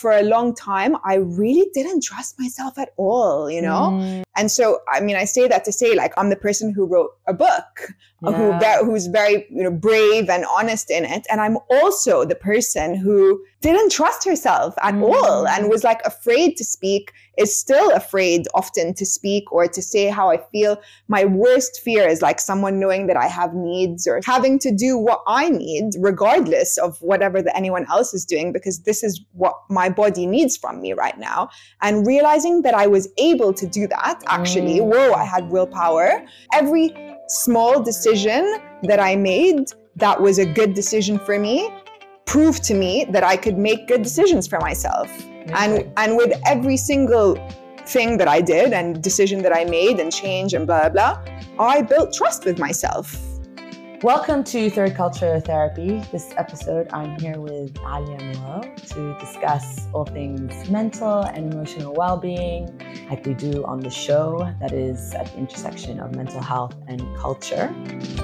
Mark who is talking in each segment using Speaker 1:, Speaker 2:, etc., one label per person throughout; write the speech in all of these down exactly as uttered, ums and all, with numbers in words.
Speaker 1: for a long time, I really didn't trust myself at all, you know? Mm. And so, I mean, I say that to say, like, I'm the person who wrote a book, yeah. who who's very, you know, brave and honest in it. And I'm also the person who didn't trust herself at mm. all and was like afraid to speak, is still afraid often to speak or to say how I feel. My worst fear is like someone knowing that I have needs or having to do what I need, regardless of whatever that anyone else is doing, because this is what my body needs from me right now. And realizing that I was able to do that, actually, mm. whoa, I had willpower. Every small decision that I made that was a good decision for me proved to me that I could make good decisions for myself. Okay. And and with every single thing that I did and decision that I made and change and blah, blah, blah, I built trust with myself.
Speaker 2: Welcome to Third Culture Therapy. This episode, I'm here with Alia Moreau to discuss all things mental and emotional well-being, like we do on the show that is at the intersection of mental health and culture.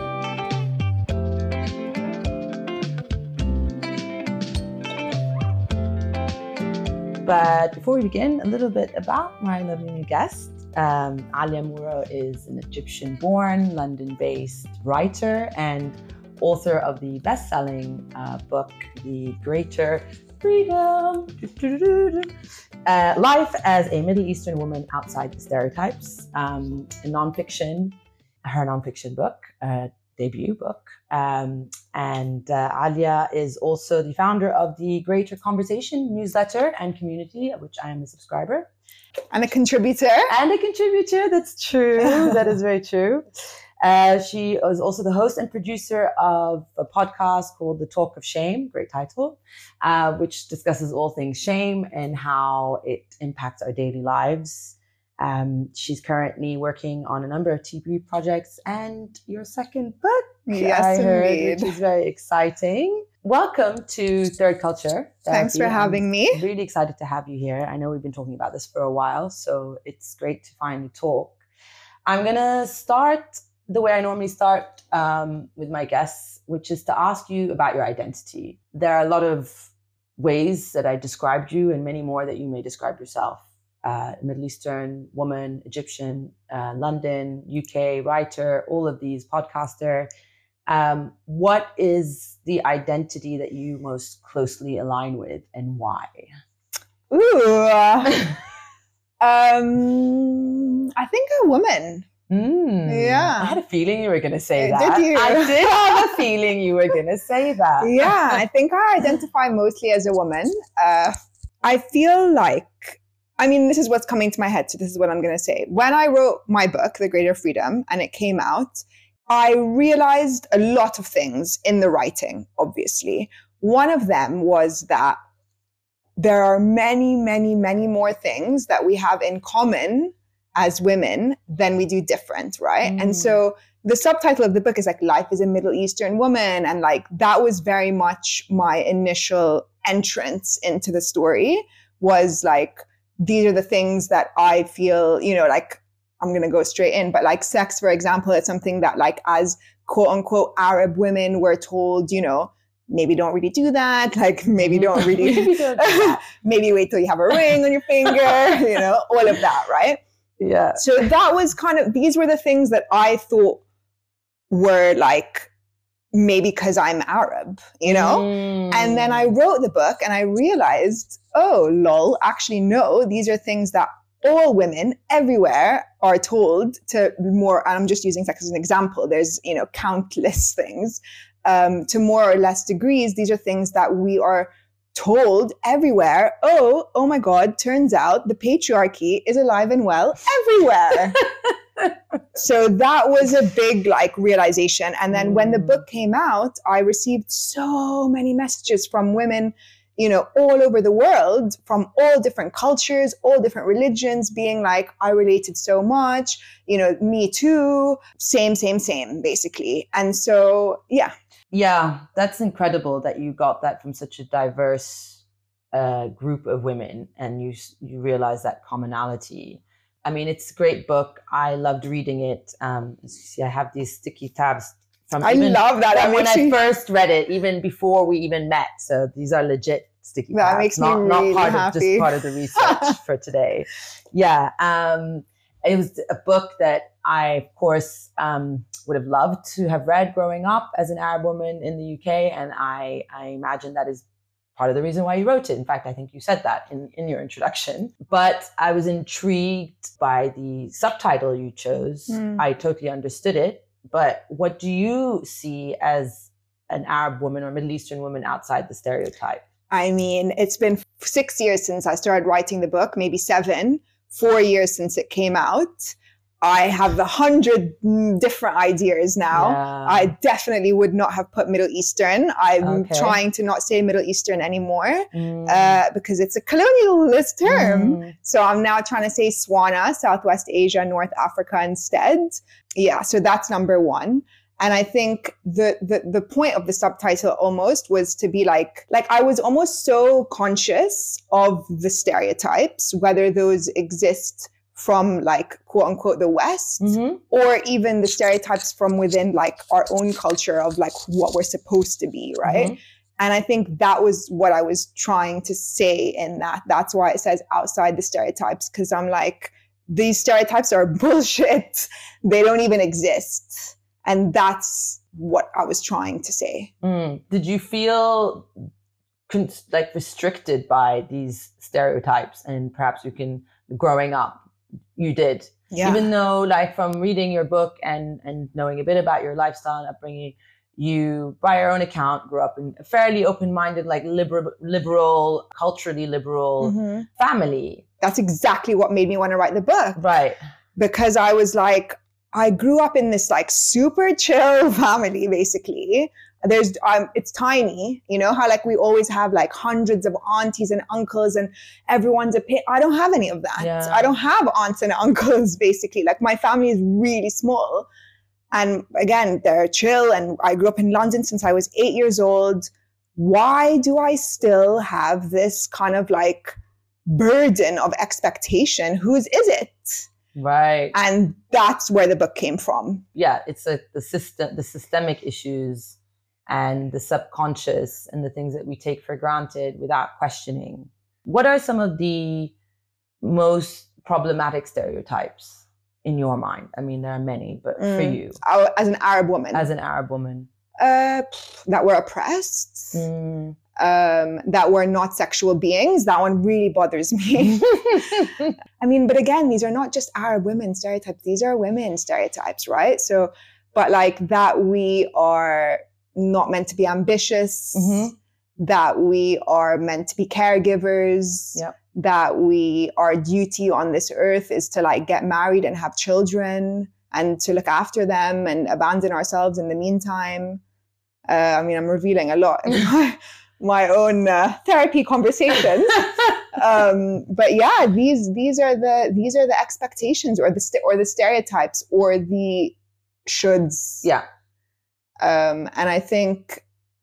Speaker 2: But before we begin, a little bit about my lovely new guest. Um, Alia Moreau is an Egyptian-born, London-based writer and author of the best-selling uh, book, The Greater Freedom, uh, Life as a Middle Eastern Woman Outside the Stereotypes, um, a nonfiction, her nonfiction book, uh, debut book. Um, and uh, Alia is also the founder of the Greater Conversation newsletter and community, of which I am a subscriber.
Speaker 1: And a contributor.
Speaker 2: And a contributor, that's true. That is very true. Uh, she is also the host and producer of a podcast called The Talk of Shame, great title, uh, which discusses all things shame and how it impacts our daily lives. Um, she's currently working on a number of T B projects and your second book,
Speaker 1: yes,
Speaker 2: I heard,
Speaker 1: indeed.
Speaker 2: Which is very exciting. Welcome to Third Culture Therapy.
Speaker 1: Thanks for having
Speaker 2: I'm
Speaker 1: me.
Speaker 2: Really excited to have you here. I know we've been talking about this for a while, so it's great to finally talk. I'm going to start the way I normally start um, with my guests, which is to ask you about your identity. There are a lot of ways that I described you and many more that you may describe yourself. Uh, Middle Eastern woman, Egyptian, uh, London, U K, writer, all of these, podcaster. Um, what is the identity that you most closely align with and why?
Speaker 1: Ooh, um, I think a woman.
Speaker 2: Mm,
Speaker 1: yeah.
Speaker 2: I had a feeling you were going to say
Speaker 1: uh,
Speaker 2: that.
Speaker 1: Did you?
Speaker 2: I did have a feeling you were going to say that.
Speaker 1: Yeah, I think I identify mostly as a woman. Uh, I feel like, I mean, this is what's coming to my head, so this is what I'm going to say. When I wrote my book, The Greater Freedom, and it came out, I realized a lot of things in the writing, obviously. One of them was that there are many, many, many more things that we have in common as women than we do different, right? Mm. And so the subtitle of the book is like, Life as a Middle Eastern Woman. And like, that was very much my initial entrance into the story, was like, these are the things that I feel, you know, like, I'm going to go straight in, but like sex, for example, it's something that like as quote unquote Arab women were told, you know, maybe don't really do that. Like maybe don't really, maybe, don't do that. Maybe wait till you have a ring on your finger, you know, all of that, right?
Speaker 2: Yeah.
Speaker 1: So that was kind of, these were the things that I thought were like, maybe because I'm Arab, you know? Mm. And then I wrote the book and I realized, oh, lol, actually, no, these are things that all women everywhere are told to more, and I'm just using sex as an example. There's, you know, countless things, um, to more or less degrees. These are things that we are told everywhere. Oh, oh my God, turns out the patriarchy is alive and well everywhere. So that was a big like realization. And then mm. when the book came out, I received so many messages from women, you know, all over the world, from all different cultures, all different religions, being like, I related so much, you know, me too, same, same, same, basically. And so, yeah.
Speaker 2: Yeah, that's incredible that you got that from such a diverse uh, group of women and you you realize that commonality. I mean, it's a great book. I loved reading it. Um, as you see, I have these sticky tabs from
Speaker 1: I
Speaker 2: even
Speaker 1: love that.
Speaker 2: from when I first read it, even before we even met. So these are legit sticky
Speaker 1: That
Speaker 2: tabs.
Speaker 1: makes
Speaker 2: not,
Speaker 1: me really
Speaker 2: not part
Speaker 1: happy.
Speaker 2: of just part of the research for today. Yeah. Um, it was a book that I, of course, um, would have loved to have read growing up as an Arab woman in the U K. And I, I imagine that is part of the reason why you wrote it. In fact, I think you said that in, in your introduction. But I was intrigued by the subtitle you chose. Mm. I totally understood it. But what do you see as an Arab woman or Middle Eastern woman outside the stereotype?
Speaker 1: I mean, it's been six years since I started writing the book, maybe seven, four years since it came out. I have a hundred different ideas now. Yeah. I definitely would not have put Middle Eastern. I'm okay. trying to not say Middle Eastern anymore mm. uh, because it's a colonialist term. Mm. So I'm now trying to say SWANA, Southwest Asia, North Africa instead. Yeah, so that's number one. And I think the, the the point of the subtitle almost was to be like, like I was almost so conscious of the stereotypes, whether those exist from like quote unquote the West mm-hmm. or even the stereotypes from within like our own culture of like what we're supposed to be, right? Mm-hmm. And I think that was what I was trying to say in that. That's why it says outside the stereotypes, because I'm like, these stereotypes are bullshit. They don't even exist. And that's what I was trying to say.
Speaker 2: Mm. Did you feel con- like restricted by these stereotypes? And perhaps you can, growing up, you did. Yeah. Even though like from reading your book and, and knowing a bit about your lifestyle and upbringing, you, by your own account, grew up in a fairly open-minded, like liberal, liberal, culturally liberal mm-hmm. family.
Speaker 1: That's exactly what made me want to write the book.
Speaker 2: Right.
Speaker 1: Because I was like, I grew up in this like super chill family, basically. There's, um, it's tiny, you know, how like we always have like hundreds of aunties and uncles and everyone's a pit. I don't have any of that. Yeah. I don't have aunts and uncles, basically. Like my family is really small. And again, they're chill. And I grew up in London since I was eight years old. Why do I still have this kind of like burden of expectation? Whose is it?
Speaker 2: Right.
Speaker 1: And that's where the book came from.
Speaker 2: Yeah, it's a, the system, the systemic issues and the subconscious and the things that we take for granted without questioning. What are some of the most problematic stereotypes in your mind? I mean, there are many, but mm. for you.
Speaker 1: As an Arab woman.
Speaker 2: As an Arab woman.
Speaker 1: Uh, that we're oppressed. Mm. Um, that we're not sexual beings. That one really bothers me. I mean, but again, these are not just Arab women stereotypes. These are women stereotypes, right? So, but like that we are not meant to be ambitious, mm-hmm. that we are meant to be caregivers, yep. that we, our duty on this earth is to like get married and have children and to look after them and abandon ourselves in the meantime. Uh, I mean, I'm revealing a lot. my own uh, therapy conversations. um, but yeah, these these are the these are the expectations or the st- or the stereotypes or the shoulds.
Speaker 2: Yeah.
Speaker 1: Um, and I think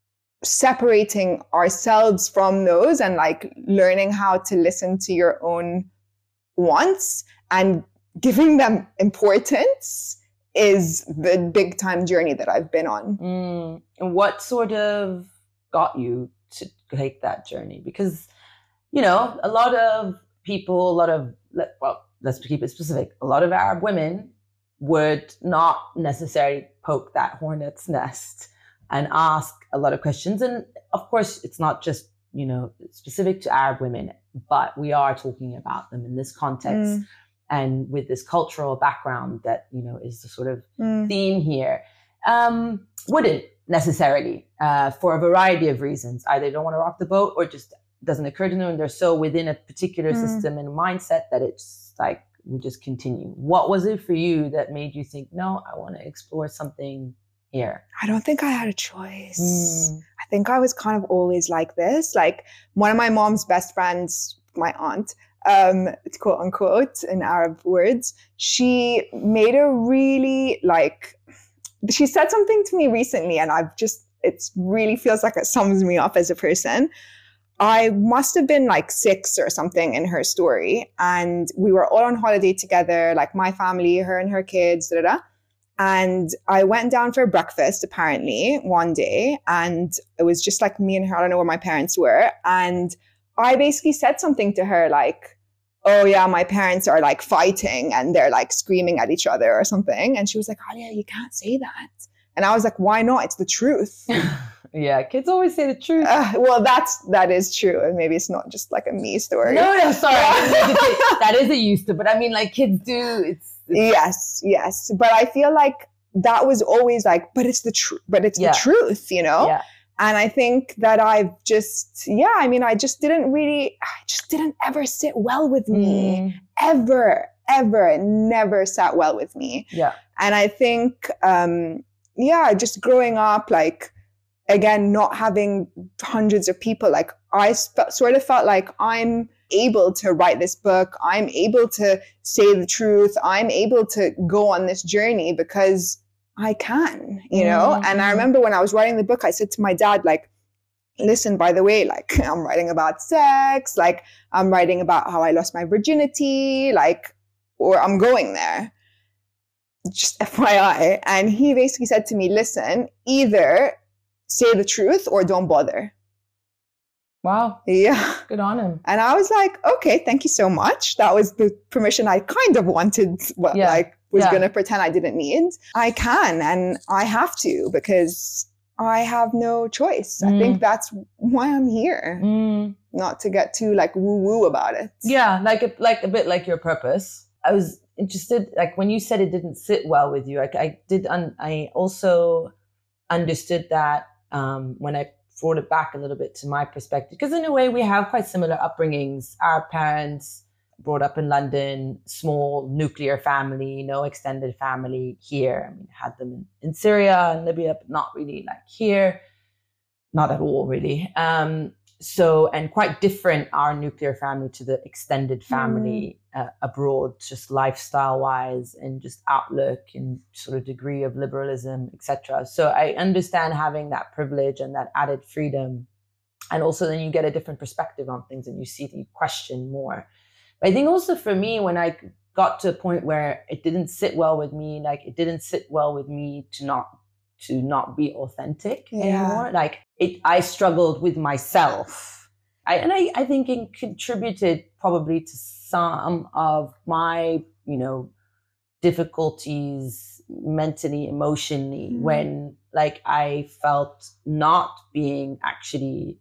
Speaker 1: separating ourselves from those and like learning how to listen to your own wants and giving them importance is the big time journey that I've been on.
Speaker 2: Mm. And what sort of got you to take that journey? Because, you know, a lot of people, a lot of, well, let's keep it specific. A lot of Arab women would not necessarily poke that hornet's nest and ask a lot of questions. And of course, it's not just, you know, specific to Arab women, but we are talking about them in this context mm. and with this cultural background that, you know, is the sort of mm. theme here. Um, wouldn't necessarily, uh, for a variety of reasons. Either they don't want to rock the boat or just doesn't occur to them and they're so within a particular mm. system and mindset that it's like, we just continue. What was it for you that made you think, no, I want to explore something here?
Speaker 1: I don't think I had a choice. Mm. I think I was kind of always like this. Like one of my mom's best friends, my aunt, um, quote unquote, in Arab words, she made a really like, she said something to me recently and I've just, it really feels like it sums me up as a person. I must have been like six or something in her story. And we were all on holiday together, like my family, her and her kids, da, da, da. And I went down for breakfast, apparently, one day. And it was just like me and her. I don't know where my parents were. And I basically said something to her like, oh yeah, my parents are like fighting and they're like screaming at each other or something. And she was like, Alia, you can't say that. And I was like, why not? It's the truth.
Speaker 2: Yeah, kids always say the truth.
Speaker 1: Uh, well, that's, that is true. And maybe it's not just like a me story.
Speaker 2: No, no, sorry. That is a used to, but I mean like kids do. It's, it's
Speaker 1: yes, yes. But I feel like that was always like, but it's the truth, but it's yeah. the truth, you know?
Speaker 2: Yeah.
Speaker 1: And I think that I've just, yeah, I mean, I just didn't really, I just didn't ever sit well with me. Mm. Ever, ever. It never sat well with me.
Speaker 2: Yeah.
Speaker 1: And I think, um, yeah, just growing up, like, again, not having hundreds of people, like I sp- sort of felt like I'm able to write this book. I'm able to say the truth. I'm able to go on this journey because I can, you know? Mm-hmm. And I remember when I was writing the book, I said to my dad, like, listen, by the way, like I'm writing about sex, like I'm writing about how I lost my virginity, like, or I'm going there. Just F Y I. And he basically said to me, listen, either say the truth or don't bother.
Speaker 2: Wow.
Speaker 1: Yeah.
Speaker 2: Good on him.
Speaker 1: And I was like, okay, thank you so much. That was the permission I kind of wanted, but yeah. like was yeah. going to pretend I didn't need. I can and I have to because I have no choice. Mm. I think that's why I'm here. Mm. Not to get too like woo woo about it.
Speaker 2: Yeah. Like a, like a bit like your purpose. I was interested, like when you said it didn't sit well with you, I, I did, un, I also understood that um, when I brought it back a little bit to my perspective, because in a way we have quite similar upbringings. Our parents brought up in London, small nuclear family, no extended family here. I mean, had them in, in Syria and Libya, but not really like here, not at all really. Um, so, and quite different, our nuclear family to the extended family mm. uh, abroad, just lifestyle wise and just outlook and sort of degree of liberalism, et cetera. So I understand having that privilege and that added freedom. And also then you get a different perspective on things and you see, you question more. But I think also for me, when I got to a point where it didn't sit well with me, like it didn't sit well with me to not to not be authentic yeah. anymore. Like it, I struggled with myself. I, and I, I think it contributed probably to some of my, you know, difficulties mentally, emotionally, mm. when like I felt not being actually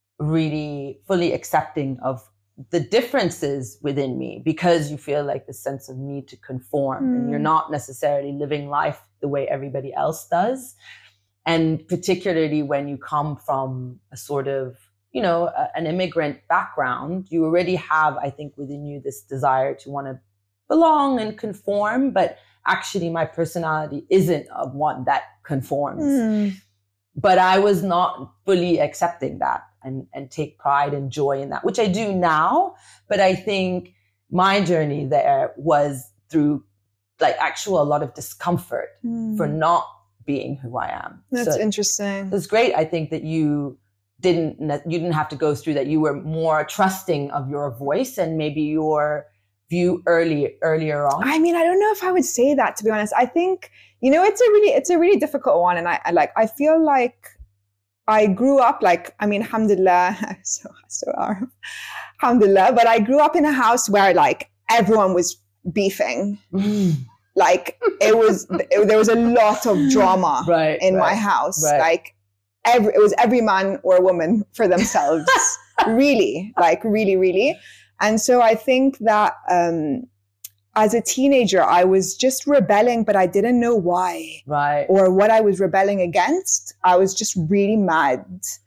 Speaker 2: really fully accepting of the differences within me, because you feel like the sense of need to conform mm. and you're not necessarily living life the way everybody else does. And particularly when you come from a sort of, you know, a, an immigrant background, you already have, I think, within you this desire to want to belong and conform. But actually my personality isn't a one that conforms. Mm. But I was not fully accepting that and, and take pride and joy in that, which I do now. But I think my journey there was through like actual a lot of discomfort mm. for not being who I am.
Speaker 1: That's
Speaker 2: so
Speaker 1: interesting.
Speaker 2: It's great. I think that you didn't, you didn't have to go through that. You were more trusting of your voice and maybe your view early, earlier on.
Speaker 1: I mean, I don't know if I would say that, to be honest. I think, you know, it's a really, it's a really difficult one. And I, I like, I feel like I grew up like, I mean, alhamdulillah, so, so, alhamdulillah, but I grew up in a house where like everyone was beefing. Mm. Like it was, it, there was a lot of drama
Speaker 2: right,
Speaker 1: in
Speaker 2: right,
Speaker 1: my house.
Speaker 2: Right.
Speaker 1: Like every, it was every man or woman for themselves. Really, like really, really. And so I think that um, as a teenager, I was just rebelling, but I didn't know why.
Speaker 2: Right.
Speaker 1: Or what I was rebelling against. I was just really mad.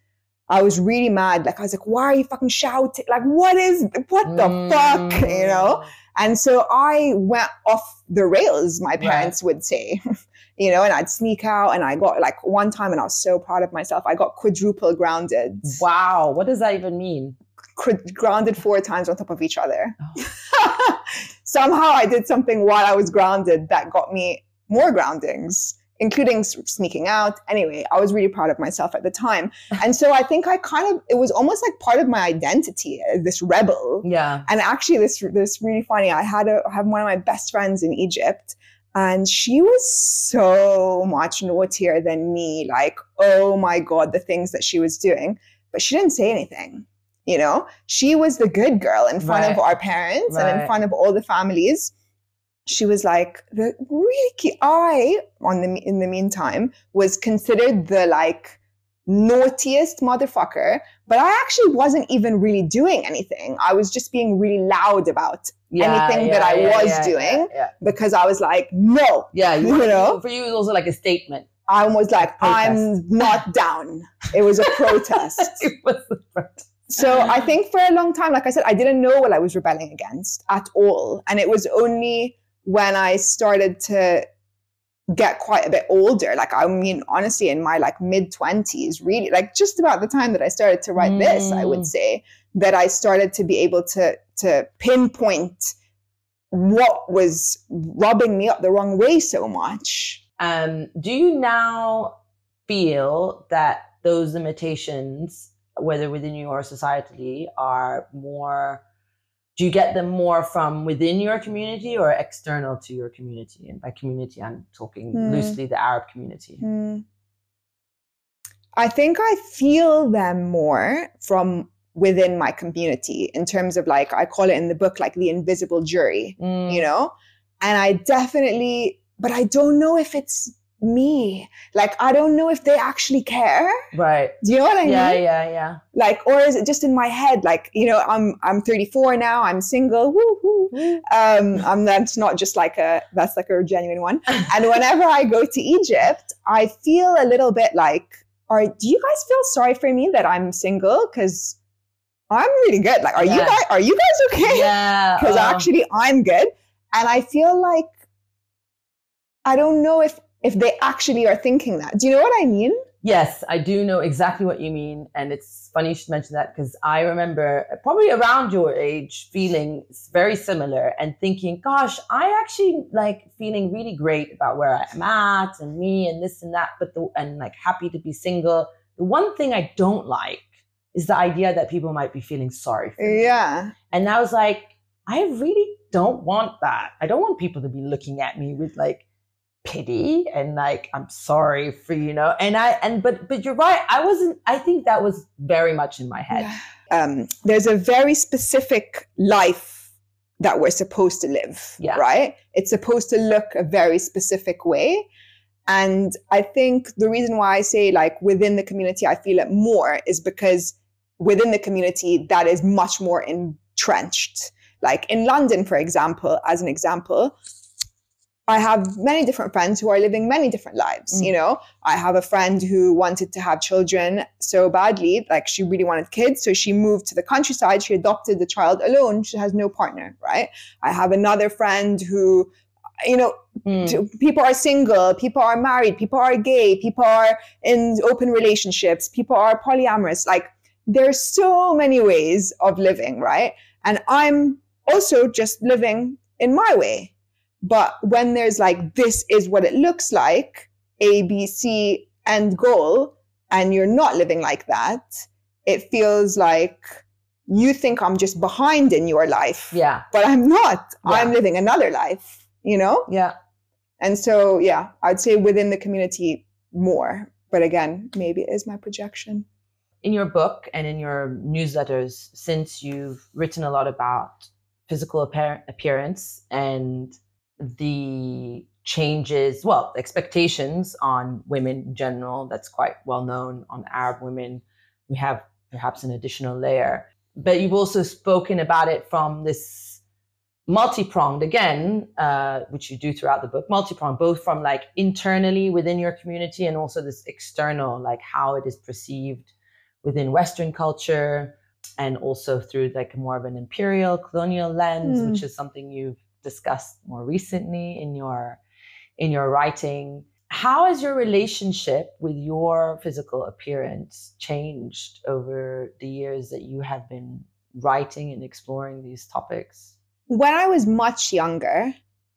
Speaker 1: I was really mad. Like, I was like, why are you fucking shouting? Like, what is, what the mm. fuck, you know? And so I went off the rails, my parents right. would say, you know, and I'd sneak out and I got like one time and I was so proud of myself. I got quadruple grounded.
Speaker 2: Wow. What does that even mean?
Speaker 1: Grounded four times on top of each other. Oh. Somehow I did something while I was grounded that got me more groundings, including sneaking out. Anyway, I was really proud of myself at the time. And so I think I kind of, it was almost like part of my identity, this rebel.
Speaker 2: Yeah.
Speaker 1: And actually this, this really funny, I had a, I have one of my best friends in Egypt And she was so much naughtier than me. Like, oh my God, the things that she was doing. But she didn't say anything. You know, she was the good girl in front right. of our parents right. and in front of all the families. She was like the really key. I, on the in the meantime, was considered the like naughtiest motherfucker, but I actually wasn't even really doing anything. I was just being really loud about yeah, anything yeah, that I yeah, was yeah, doing yeah, yeah. because I was like, no.
Speaker 2: Yeah, you,
Speaker 1: you know,
Speaker 2: for you it was also like a statement.
Speaker 1: I was like, I'm not down. It was a protest.
Speaker 2: It was a protest.
Speaker 1: So I think for a long time, like I said, I didn't know what I was rebelling against at all. And it was only when I started to get quite a bit older, like, I mean, honestly, in my like mid twenties, really, like just about the time that I started to write mm. this, I would say, that I started to be able to, to pinpoint what was rubbing me up the wrong way so much.
Speaker 2: Um, do you now feel that those limitations, whether within you or societally, are more, do you get them more from within your community or external to your community? And by community, I'm talking mm. loosely the Arab community.
Speaker 1: Mm. I think I feel them more from within my community in terms of, like, I call it in the book, like the invisible jury, mm. you know? And I definitely, but I don't know if it's me. Like, I don't know if they actually care.
Speaker 2: Right.
Speaker 1: Do you know what I
Speaker 2: yeah,
Speaker 1: mean?
Speaker 2: Yeah, yeah, yeah.
Speaker 1: Like, or is it just in my head? Like, you know, I'm I'm thirty-four now. I'm single. Woo woo. Um, I'm that's not just like a that's like a genuine one. And whenever I go to Egypt, I feel a little bit like, all right, do you guys feel sorry for me that I'm single? Because I'm really good. Like, are yeah. you guys are you guys okay?
Speaker 2: Yeah.
Speaker 1: Because uh. actually, I'm good. And I feel like I don't know if. if they actually are thinking that. Do you know what I mean?
Speaker 2: Yes, I do know exactly what you mean. And it's funny you should mention that, because I remember probably around your age feeling very similar and thinking, gosh, I actually like feeling really great about where I am at and me and this and that, but the, and like happy to be single. The one thing I don't like is the idea that people might be feeling sorry for me.
Speaker 1: Yeah.
Speaker 2: And I was like, I really don't want that. I don't want people to be looking at me with like, pity and like, I'm sorry for, you know, and I, and, but, but you're right. I wasn't, I think that was very much in my head.
Speaker 1: Um, there's a very specific life that we're supposed to live,
Speaker 2: yeah.
Speaker 1: right? It's supposed to look a very specific way. And I think the reason why I say like within the community, I feel it more is because within the community that is much more entrenched. Like in London, for example, as an example, I have many different friends who are living many different lives. Mm. You know, I have a friend who wanted to have children so badly, like she really wanted kids. So she moved to the countryside. She adopted the child alone. She has no partner, right? I have another friend who, you know, mm. t- people are single, people are married, people are gay, people are in open relationships, people are polyamorous. Like there's so many ways of living, right? And I'm also just living in my way. But when there's like, this is what it looks like, A, B, C, end goal, and you're not living like that, it feels like you think I'm just behind in your life.
Speaker 2: Yeah.
Speaker 1: But I'm not. Yeah. I'm living another life, you know?
Speaker 2: Yeah.
Speaker 1: And so, yeah, I'd say within the community more. But again, maybe it is my projection.
Speaker 2: In your book and in your newsletters, since you've written a lot about physical appear- appearance and the changes, well, expectations on women in general, that's quite well known. On Arab women, we have perhaps an additional layer. But you've also spoken about it from this multi-pronged, again, uh, which you do throughout the book, multi-pronged, both from like internally within your community and also this external, like how it is perceived within Western culture, and also through like more of an imperial colonial lens, mm. which is something you've discussed more recently in your in your writing. How has your relationship with your physical appearance changed over the years that you have been writing and exploring these topics?
Speaker 1: When I was much younger,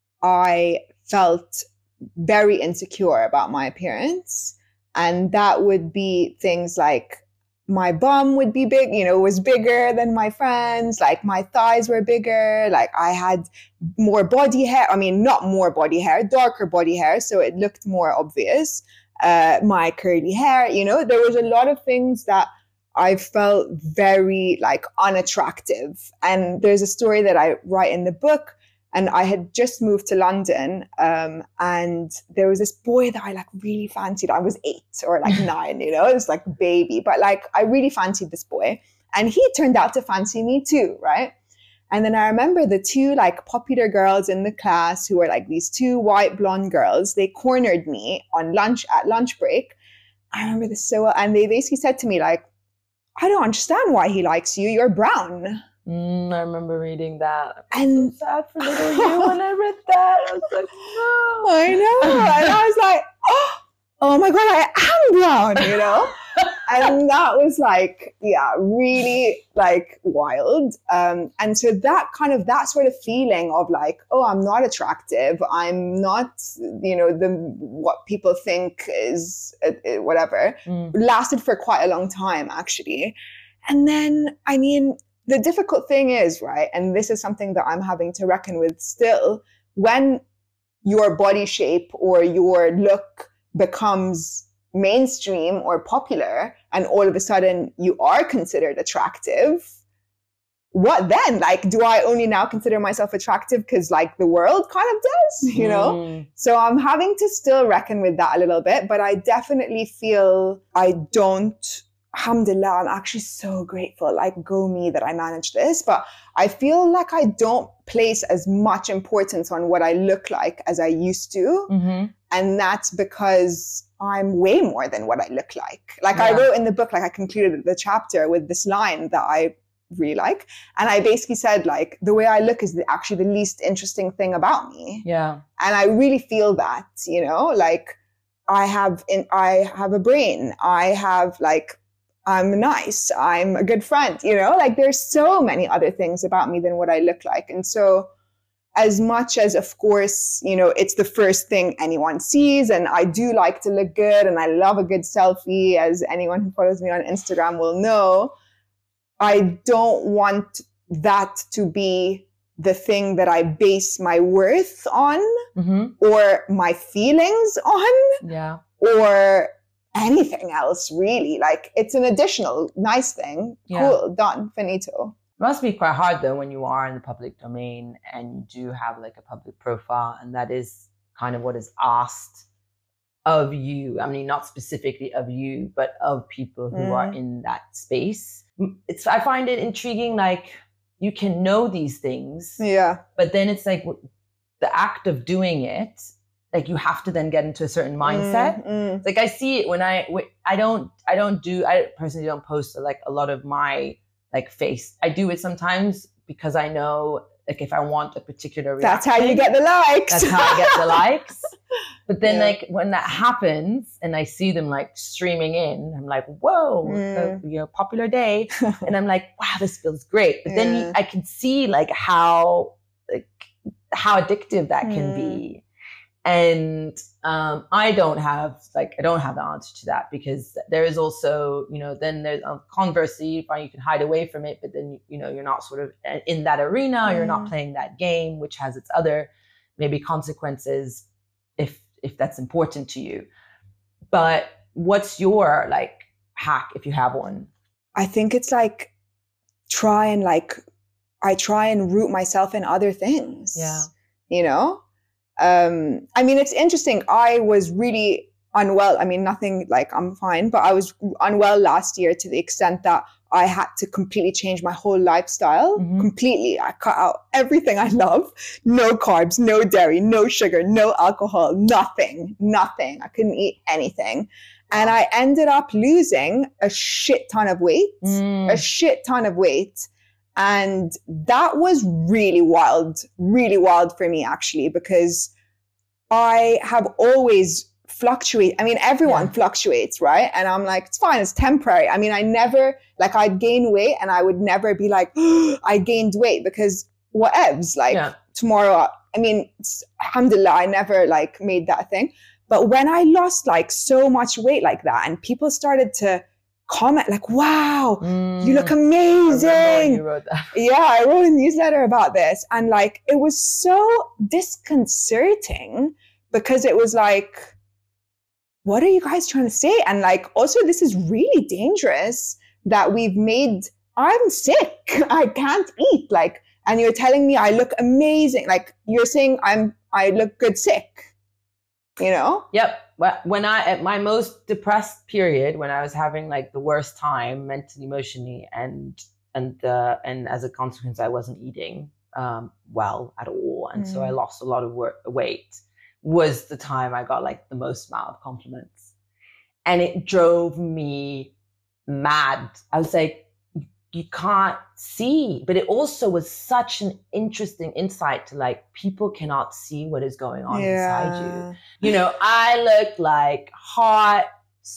Speaker 1: I felt very insecure about my appearance. And that would be things like my bum would be big, you know, was bigger than my friends. Like my thighs were bigger. Like I had more body hair. I mean, not more body hair, darker body hair. So it looked more obvious. Uh, my curly hair, you know, there was a lot of things that I felt very like unattractive. And there's a story that I write in the book. And I had just moved to London, um, and there was this boy that I like really fancied. I was eight or like nine, you know, it was like a baby, but like I really fancied this boy, and he turned out to fancy me too, right? And then I remember the two like popular girls in the class who were like these two white blonde girls. They cornered me on lunch at lunch break. I remember this so well, and they basically said to me like, "I don't understand why he likes you. You're brown."
Speaker 2: Mm, I remember reading that.
Speaker 1: And
Speaker 2: so sad for little you when I read that. I was like, no.
Speaker 1: I know. And I was like, oh, oh my God, I am brown, you know? And that was like, yeah, really like wild. Um, and so that kind of, that sort of feeling of like, oh, I'm not attractive. I'm not, you know, the what people think is uh, whatever, mm. lasted for quite a long time, actually. And then, I mean, the difficult thing is, right, and this is something that I'm having to reckon with still, when your body shape or your look becomes mainstream or popular and all of a sudden you are considered attractive, what then? Like, do I only now consider myself attractive because like the world kind of does, you know? Mm. So I'm having to still reckon with that a little bit, but I definitely feel I don't... Alhamdulillah, I'm actually so grateful, like go me that I managed this, but I feel like I don't place as much importance on what I look like as I used to. Mm-hmm. And that's because I'm way more than what I look like. Like yeah. I wrote in the book, like I concluded the chapter with this line that I really like. And I basically said like, the way I look is the, actually the least interesting thing about me.
Speaker 2: Yeah.
Speaker 1: And I really feel that, you know, like I have, in, I have a brain. I have like, I'm nice, I'm a good friend, you know, like there's so many other things about me than what I look like. And so as much as, of course, you know, it's the first thing anyone sees, and I do like to look good and I love a good selfie, as anyone who follows me on Instagram will know, I don't want that to be the thing that I base my worth on, mm-hmm. or my feelings on,
Speaker 2: yeah,
Speaker 1: or anything else really. Like it's an additional nice thing. Yeah. Cool, done, finito.
Speaker 2: It must be quite hard though when you are in the public domain and you do have like a public profile, and that is kind of what is asked of you. I mean, not specifically of you, but of people who mm. are in that space. It's, I find it intriguing, like you can know these things,
Speaker 1: yeah,
Speaker 2: but then it's like the act of doing it, like you have to then get into a certain mindset. Mm, mm. Like I see it when I, I don't, I don't do, I personally don't post like a lot of my like face. I do it sometimes because I know like if I want a particular reaction,
Speaker 1: that's how you get the likes.
Speaker 2: That's how I get the likes. But then yeah. like when that happens and I see them like streaming in, I'm like, whoa, mm. a, you know, popular day. And I'm like, wow, this feels great. But yeah. then I can see like how, like how addictive that can mm. be. And um, I don't have like I don't have the answer to that, because there is also, you know, then there's um, conversely, you find you can hide away from it, but then, you know, you're not sort of in that arena, mm. you're not playing that game, which has its other maybe consequences if if that's important to you. But what's your like hack if you have one?
Speaker 1: I think it's like try and like I try and root myself in other things.
Speaker 2: Yeah,
Speaker 1: you know. Um, I mean, it's interesting. I was really unwell. I mean, nothing like I'm fine, but I was unwell last year to the extent that I had to completely change my whole lifestyle. Mm-hmm. Completely. I cut out everything I love. No carbs, no dairy, no sugar, no alcohol, nothing, nothing. I couldn't eat anything. And I ended up losing a shit ton of weight, mm. a shit ton of weight. And that was really wild, really wild for me, actually, because I have always fluctuated. I mean, everyone yeah. fluctuates, right? And I'm like, it's fine, it's temporary. I mean, I never, like I'd gain weight and I would never be like, oh, I gained weight, because whatevs, like yeah. tomorrow, I mean, alhamdulillah, I never like made that a thing. But when I lost like so much weight like that, and people started to comment like, wow,
Speaker 2: Mm.
Speaker 1: you look
Speaker 2: I remember when
Speaker 1: amazing.
Speaker 2: you wrote that.
Speaker 1: Yeah, I wrote a newsletter about this. And like, it was so disconcerting because it was like, what are you guys trying to say? And like, also, this is really dangerous that we've made, I'm sick. I can't eat. Like, and you're telling me I look amazing. Like, you're saying I'm, I look good sick, you know?
Speaker 2: Yep. When I, at my most depressed period, when I was having like the worst time mentally, emotionally, and, and, uh, and as a consequence, I wasn't eating, um, well at all. And mm. so I lost a lot of work, weight, was the time I got like the most amount of compliments. And it drove me mad. I was like, you can't see, but it also was such an interesting insight to like, people cannot see what is going on yeah. inside you. You know, I looked like hot,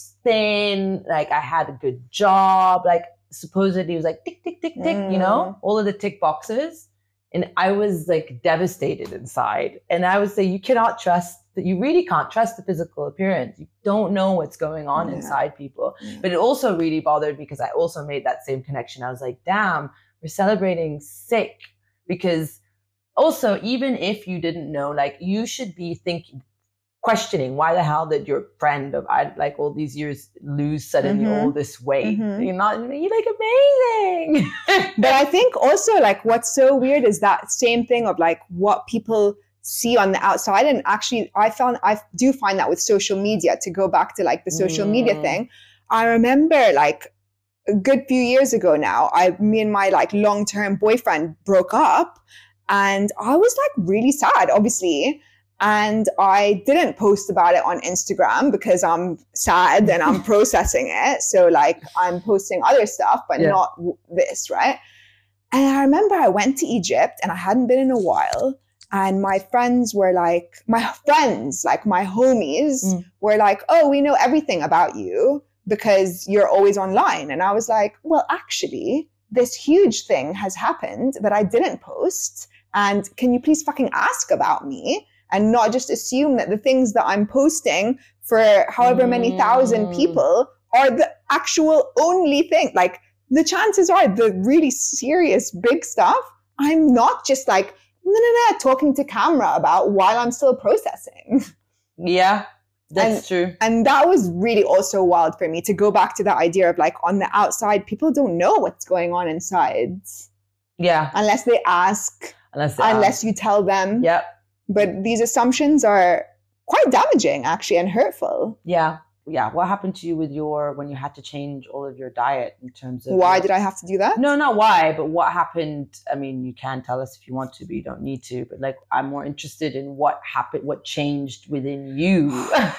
Speaker 2: thin, like I had a good job, like supposedly it was like tick, tick, tick, tick, mm. you know, all of the tick boxes. And I was like devastated inside. And I would say, you cannot trust that. You really can't trust the physical appearance. You don't know what's going on yeah. inside people. Yeah. But it also really bothered me because I also made that same connection. I was like, damn, we're celebrating sick. Because also, even if you didn't know, like you should be thinking, questioning, why the hell did your friend of I like all these years lose suddenly mm-hmm. all this weight? Mm-hmm. You're not, you like amazing.
Speaker 1: But I think also like what's so weird is that same thing of like what people see on the outside. And actually I found, I do find that with social media, to go back to like the social mm. media thing. I remember like a good few years ago now, I, me and my like long-term boyfriend broke up, and I was like really sad, obviously. And I didn't post about it on Instagram because I'm sad and I'm processing it. So like I'm posting other stuff, but yeah. not this, right? And I remember I went to Egypt and I hadn't been in a while. And my friends were like, my friends, like my homies mm. were like, oh, we know everything about you because you're always online. And I was like, well, actually, this huge thing has happened that I didn't post. And can you please fucking ask about me? And not just assume that the things that I'm posting for however many mm. thousand people are the actual only thing. Like the chances are the really serious big stuff, I'm not just like, no, no, no, talking to camera about while I'm still processing.
Speaker 2: Yeah, that's
Speaker 1: and,
Speaker 2: true.
Speaker 1: And that was really also wild for me to go back to the idea of like on the outside, people don't know what's going on inside.
Speaker 2: Yeah.
Speaker 1: Unless they ask,
Speaker 2: unless, they
Speaker 1: unless
Speaker 2: ask.
Speaker 1: you tell them.
Speaker 2: Yep.
Speaker 1: But these assumptions are quite damaging, actually, and hurtful.
Speaker 2: Yeah. Yeah. What happened to you with your, when you had to change all of your diet in terms of...
Speaker 1: Why
Speaker 2: your,
Speaker 1: did I have to do that?
Speaker 2: No, not why, but what happened? I mean, you can tell us if you want to, but you don't need to. But like, I'm more interested in what happened, what changed within you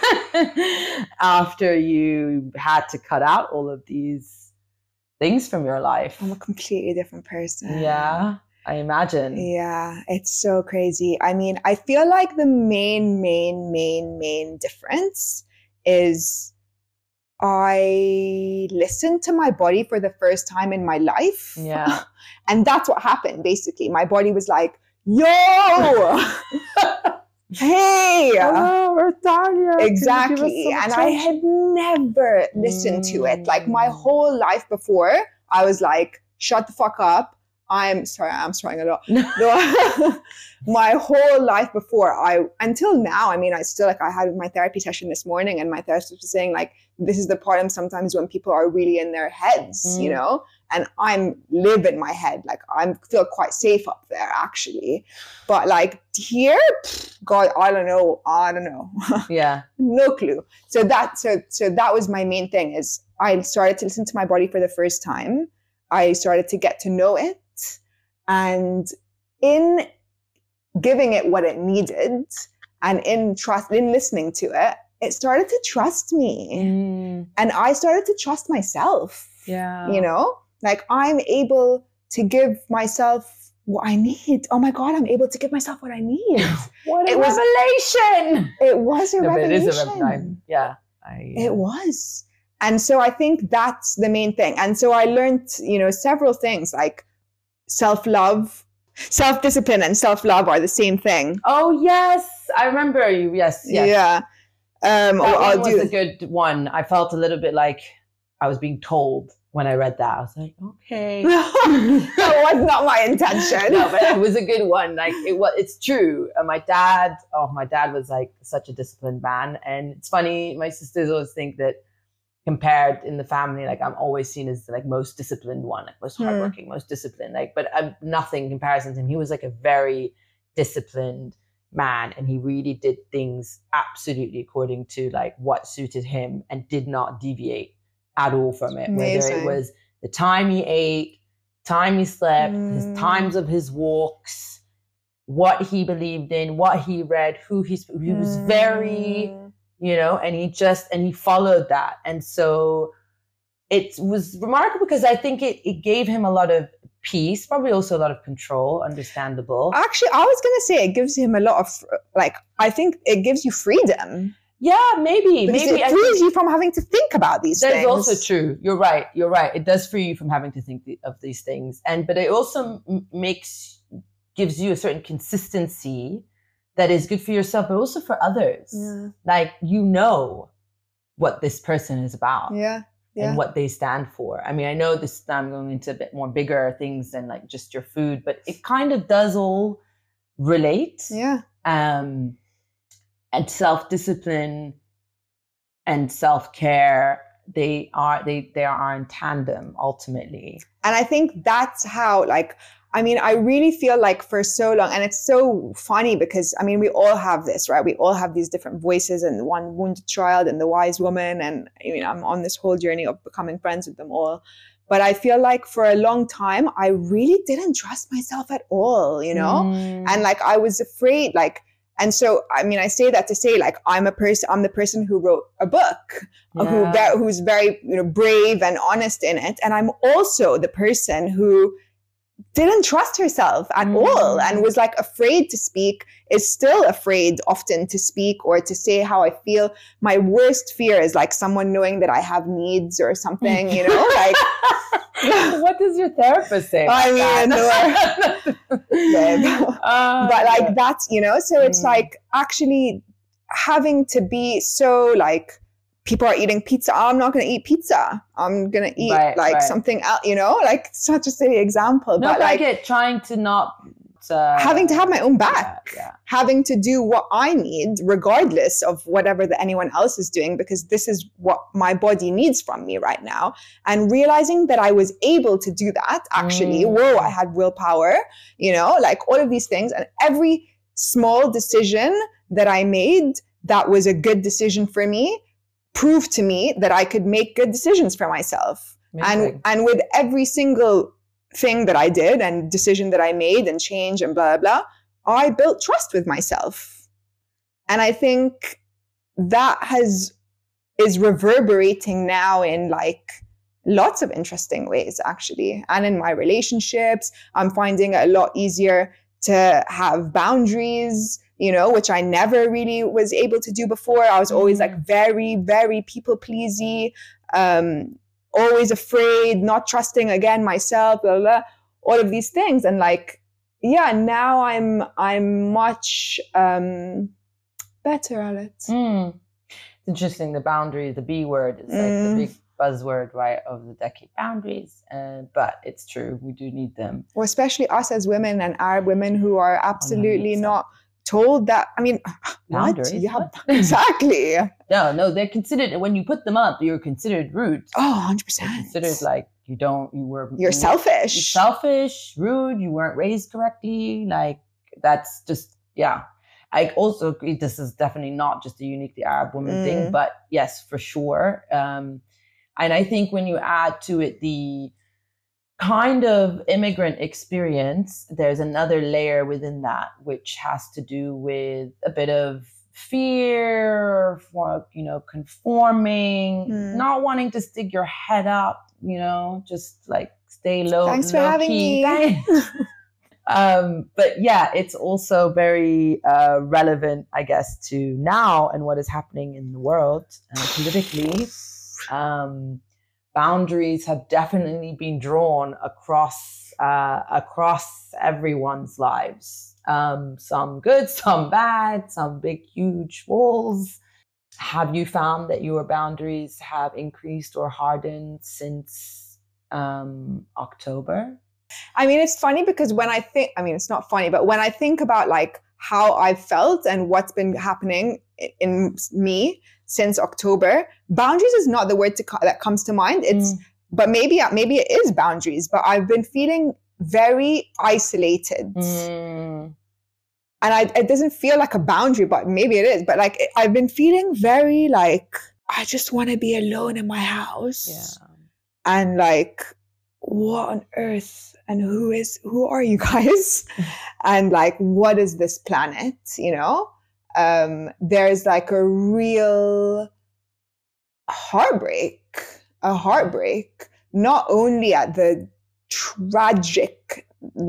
Speaker 2: after you had to cut out all of these things from your life.
Speaker 1: I'm a completely different person.
Speaker 2: Yeah. I imagine.
Speaker 1: Yeah, it's so crazy. I mean, I feel like the main, main, main, main difference is I listened to my body for the first time in my life.
Speaker 2: Yeah.
Speaker 1: And that's what happened, basically. My body was like, yo, hey.
Speaker 2: Oh, Natalia.
Speaker 1: Exactly. And I had never listened mm. to it. Like my whole life before, I was like, shut the fuck up. I'm sorry, I'm swearing a lot. No. My whole life before, I until now, I mean, I still like I had my therapy session this morning, and my therapist was saying like, this is the part of sometimes when people are really in their heads, mm. you know, and I'm live in my head, like I feel quite safe up there actually, but like here, God, I don't know, I don't know,
Speaker 2: yeah,
Speaker 1: no clue. So that so so that was my main thing is I started to listen to my body for the first time. I started to get to know it. And in giving it what it needed and in trust, in listening to it, it started to trust me. Mm. And I started to trust myself.
Speaker 2: Yeah.
Speaker 1: You know, like I'm able to give myself what I need. Oh my God, I'm able to give myself what I need.
Speaker 2: What a
Speaker 1: it
Speaker 2: revelation.
Speaker 1: Was, it was a
Speaker 2: no,
Speaker 1: revelation.
Speaker 2: But it is a revelation. Yeah. I, uh...
Speaker 1: It was. And so I think that's the main thing. And so I learned, you know, several things like self-love, self-discipline and self-love are the same thing.
Speaker 2: Oh, yes. I remember you. Yes. yes.
Speaker 1: Yeah. Um,
Speaker 2: that
Speaker 1: I'll
Speaker 2: one
Speaker 1: do
Speaker 2: was a good one. I felt a little bit like I was being told when I read that. I was like, okay.
Speaker 1: That was not my intention.
Speaker 2: No, but it was a good one. Like it was, it's true. Uh, my dad, oh, my dad was like such a disciplined man. And it's funny, my sisters always think that compared in the family, like I'm always seen as the like most disciplined one, like most hardworking, mm. most disciplined. Like, but I'm nothing in comparison to him. He was like a very disciplined man, and he really did things absolutely according to like what suited him and did not deviate at all from it. Amazing. Whether it was the time he ate, time he slept, mm. his times of his walks, what he believed in, what he read, who he he mm. was very, you know, and he just and he followed that. And so it was remarkable because I think it it gave him a lot of peace, probably also a lot of control, understandable.
Speaker 1: Actually, I was going to say it gives him a lot of, like, I think it gives you freedom.
Speaker 2: Yeah, maybe.
Speaker 1: Because
Speaker 2: maybe
Speaker 1: it frees you from having to think about these
Speaker 2: that's
Speaker 1: things.
Speaker 2: That's also true. You're right. You're right. It does free you from having to think of these things. And but it also makes, gives you a certain consistency that is good for yourself, but also for others. Yeah. Like, you know what this person is about.
Speaker 1: Yeah. Yeah.
Speaker 2: And what they stand for. I mean, I know this I'm going into a bit more bigger things than like just your food, but it kind of does all relate.
Speaker 1: Yeah.
Speaker 2: Um, and self-discipline and self-care, they are they they are in tandem ultimately.
Speaker 1: And I think that's how, like, I mean, I really feel like for so long, and it's so funny because, I mean, we all have this, right? We all have these different voices, and the one wounded child and the wise woman. And I mean, I'm on this whole journey of becoming friends with them all. But I feel like for a long time, I really didn't trust myself at all, you know? Mm. And like, I was afraid, like, and so, I mean, I say that to say, like, I'm a person, I'm the person who wrote a book, yeah. who who's very, you know, brave and honest in it. And I'm also the person who didn't trust herself at mm. all and was like afraid to speak, is still afraid often to speak or to say how I feel. My worst fear is like someone knowing that I have needs or something, you know, like.
Speaker 2: What does your therapist say?
Speaker 1: I mean, no, uh, but like yeah. that's, you know, so it's mm. like actually having to be so like, people are eating pizza. I'm not going to eat pizza. I'm going to eat right, like right. something else, you know, like such a silly example.
Speaker 2: No,
Speaker 1: but
Speaker 2: like
Speaker 1: I
Speaker 2: get trying to not. Uh,
Speaker 1: having to have my own back,
Speaker 2: yeah, yeah.
Speaker 1: having to do what I need, regardless of whatever that anyone else is doing, because this is what my body needs from me right now. And realizing that I was able to do that, actually, mm. whoa, I had willpower, you know, like all of these things. And every small decision that I made that was a good decision for me proved to me that I could make good decisions for myself. Amazing. And and with every single thing that I did and decision that I made and change and blah, blah, blah, I built trust with myself. And I think that has, is reverberating now in like lots of interesting ways, actually. And in my relationships, I'm finding it a lot easier to have boundaries, you know, which I never really was able to do before. I was always like very, very people pleasy, um, always afraid, not trusting again myself, blah, blah, blah, all of these things. And like, yeah, now I'm, I'm much, um, better at it.
Speaker 2: Mm. It's interesting. The boundary, the B word is like mm. the big buzzword, right, of the decade, boundaries. Uh, but it's true. We do need them.
Speaker 1: Well, especially us as women and Arab women who are absolutely one hundred percent not told that. I mean,
Speaker 2: boundaries.
Speaker 1: What? Yeah, exactly.
Speaker 2: No, no, they're considered, when you put them up, you're considered rude.
Speaker 1: Oh, one hundred percent.
Speaker 2: They're considered like you don't, you were.
Speaker 1: You're
Speaker 2: you
Speaker 1: selfish.
Speaker 2: You're selfish, rude, you weren't raised correctly. Like, that's just, yeah. I also agree this is definitely not just a uniquely Arab woman mm. thing, but yes, for sure. Um, and I think when you add to it the kind of immigrant experience, there's another layer within that, which has to do with a bit of fear, for, you know, conforming, mm. not wanting to stick your head up, you know, just like stay low.
Speaker 1: Thanks
Speaker 2: low
Speaker 1: for having
Speaker 2: key.
Speaker 1: me.
Speaker 2: um, but yeah, it's also very uh, relevant, I guess, to now and what is happening in the world uh, politically. Um, boundaries have definitely been drawn across uh, across everyone's lives. Um, some good, some bad, some big, huge walls. Have you found that your boundaries have increased or hardened since um, October?
Speaker 1: I mean, it's funny because when I think, I mean, it's not funny, but when I think about like how I've felt and what's been happening in me since October, boundaries is not the word to, that comes to mind. It's, mm. but maybe, maybe it is boundaries, but I've been feeling very isolated. Mm. And I, it doesn't feel like a boundary, but maybe it is. But like, I've been feeling very like, I just want to be alone in my house.
Speaker 2: Yeah.
Speaker 1: And like, what on earth? And who is, who are you guys? And like, what is this planet? You know, um, there's like a real heartbreak, a heartbreak, not only at the tragic,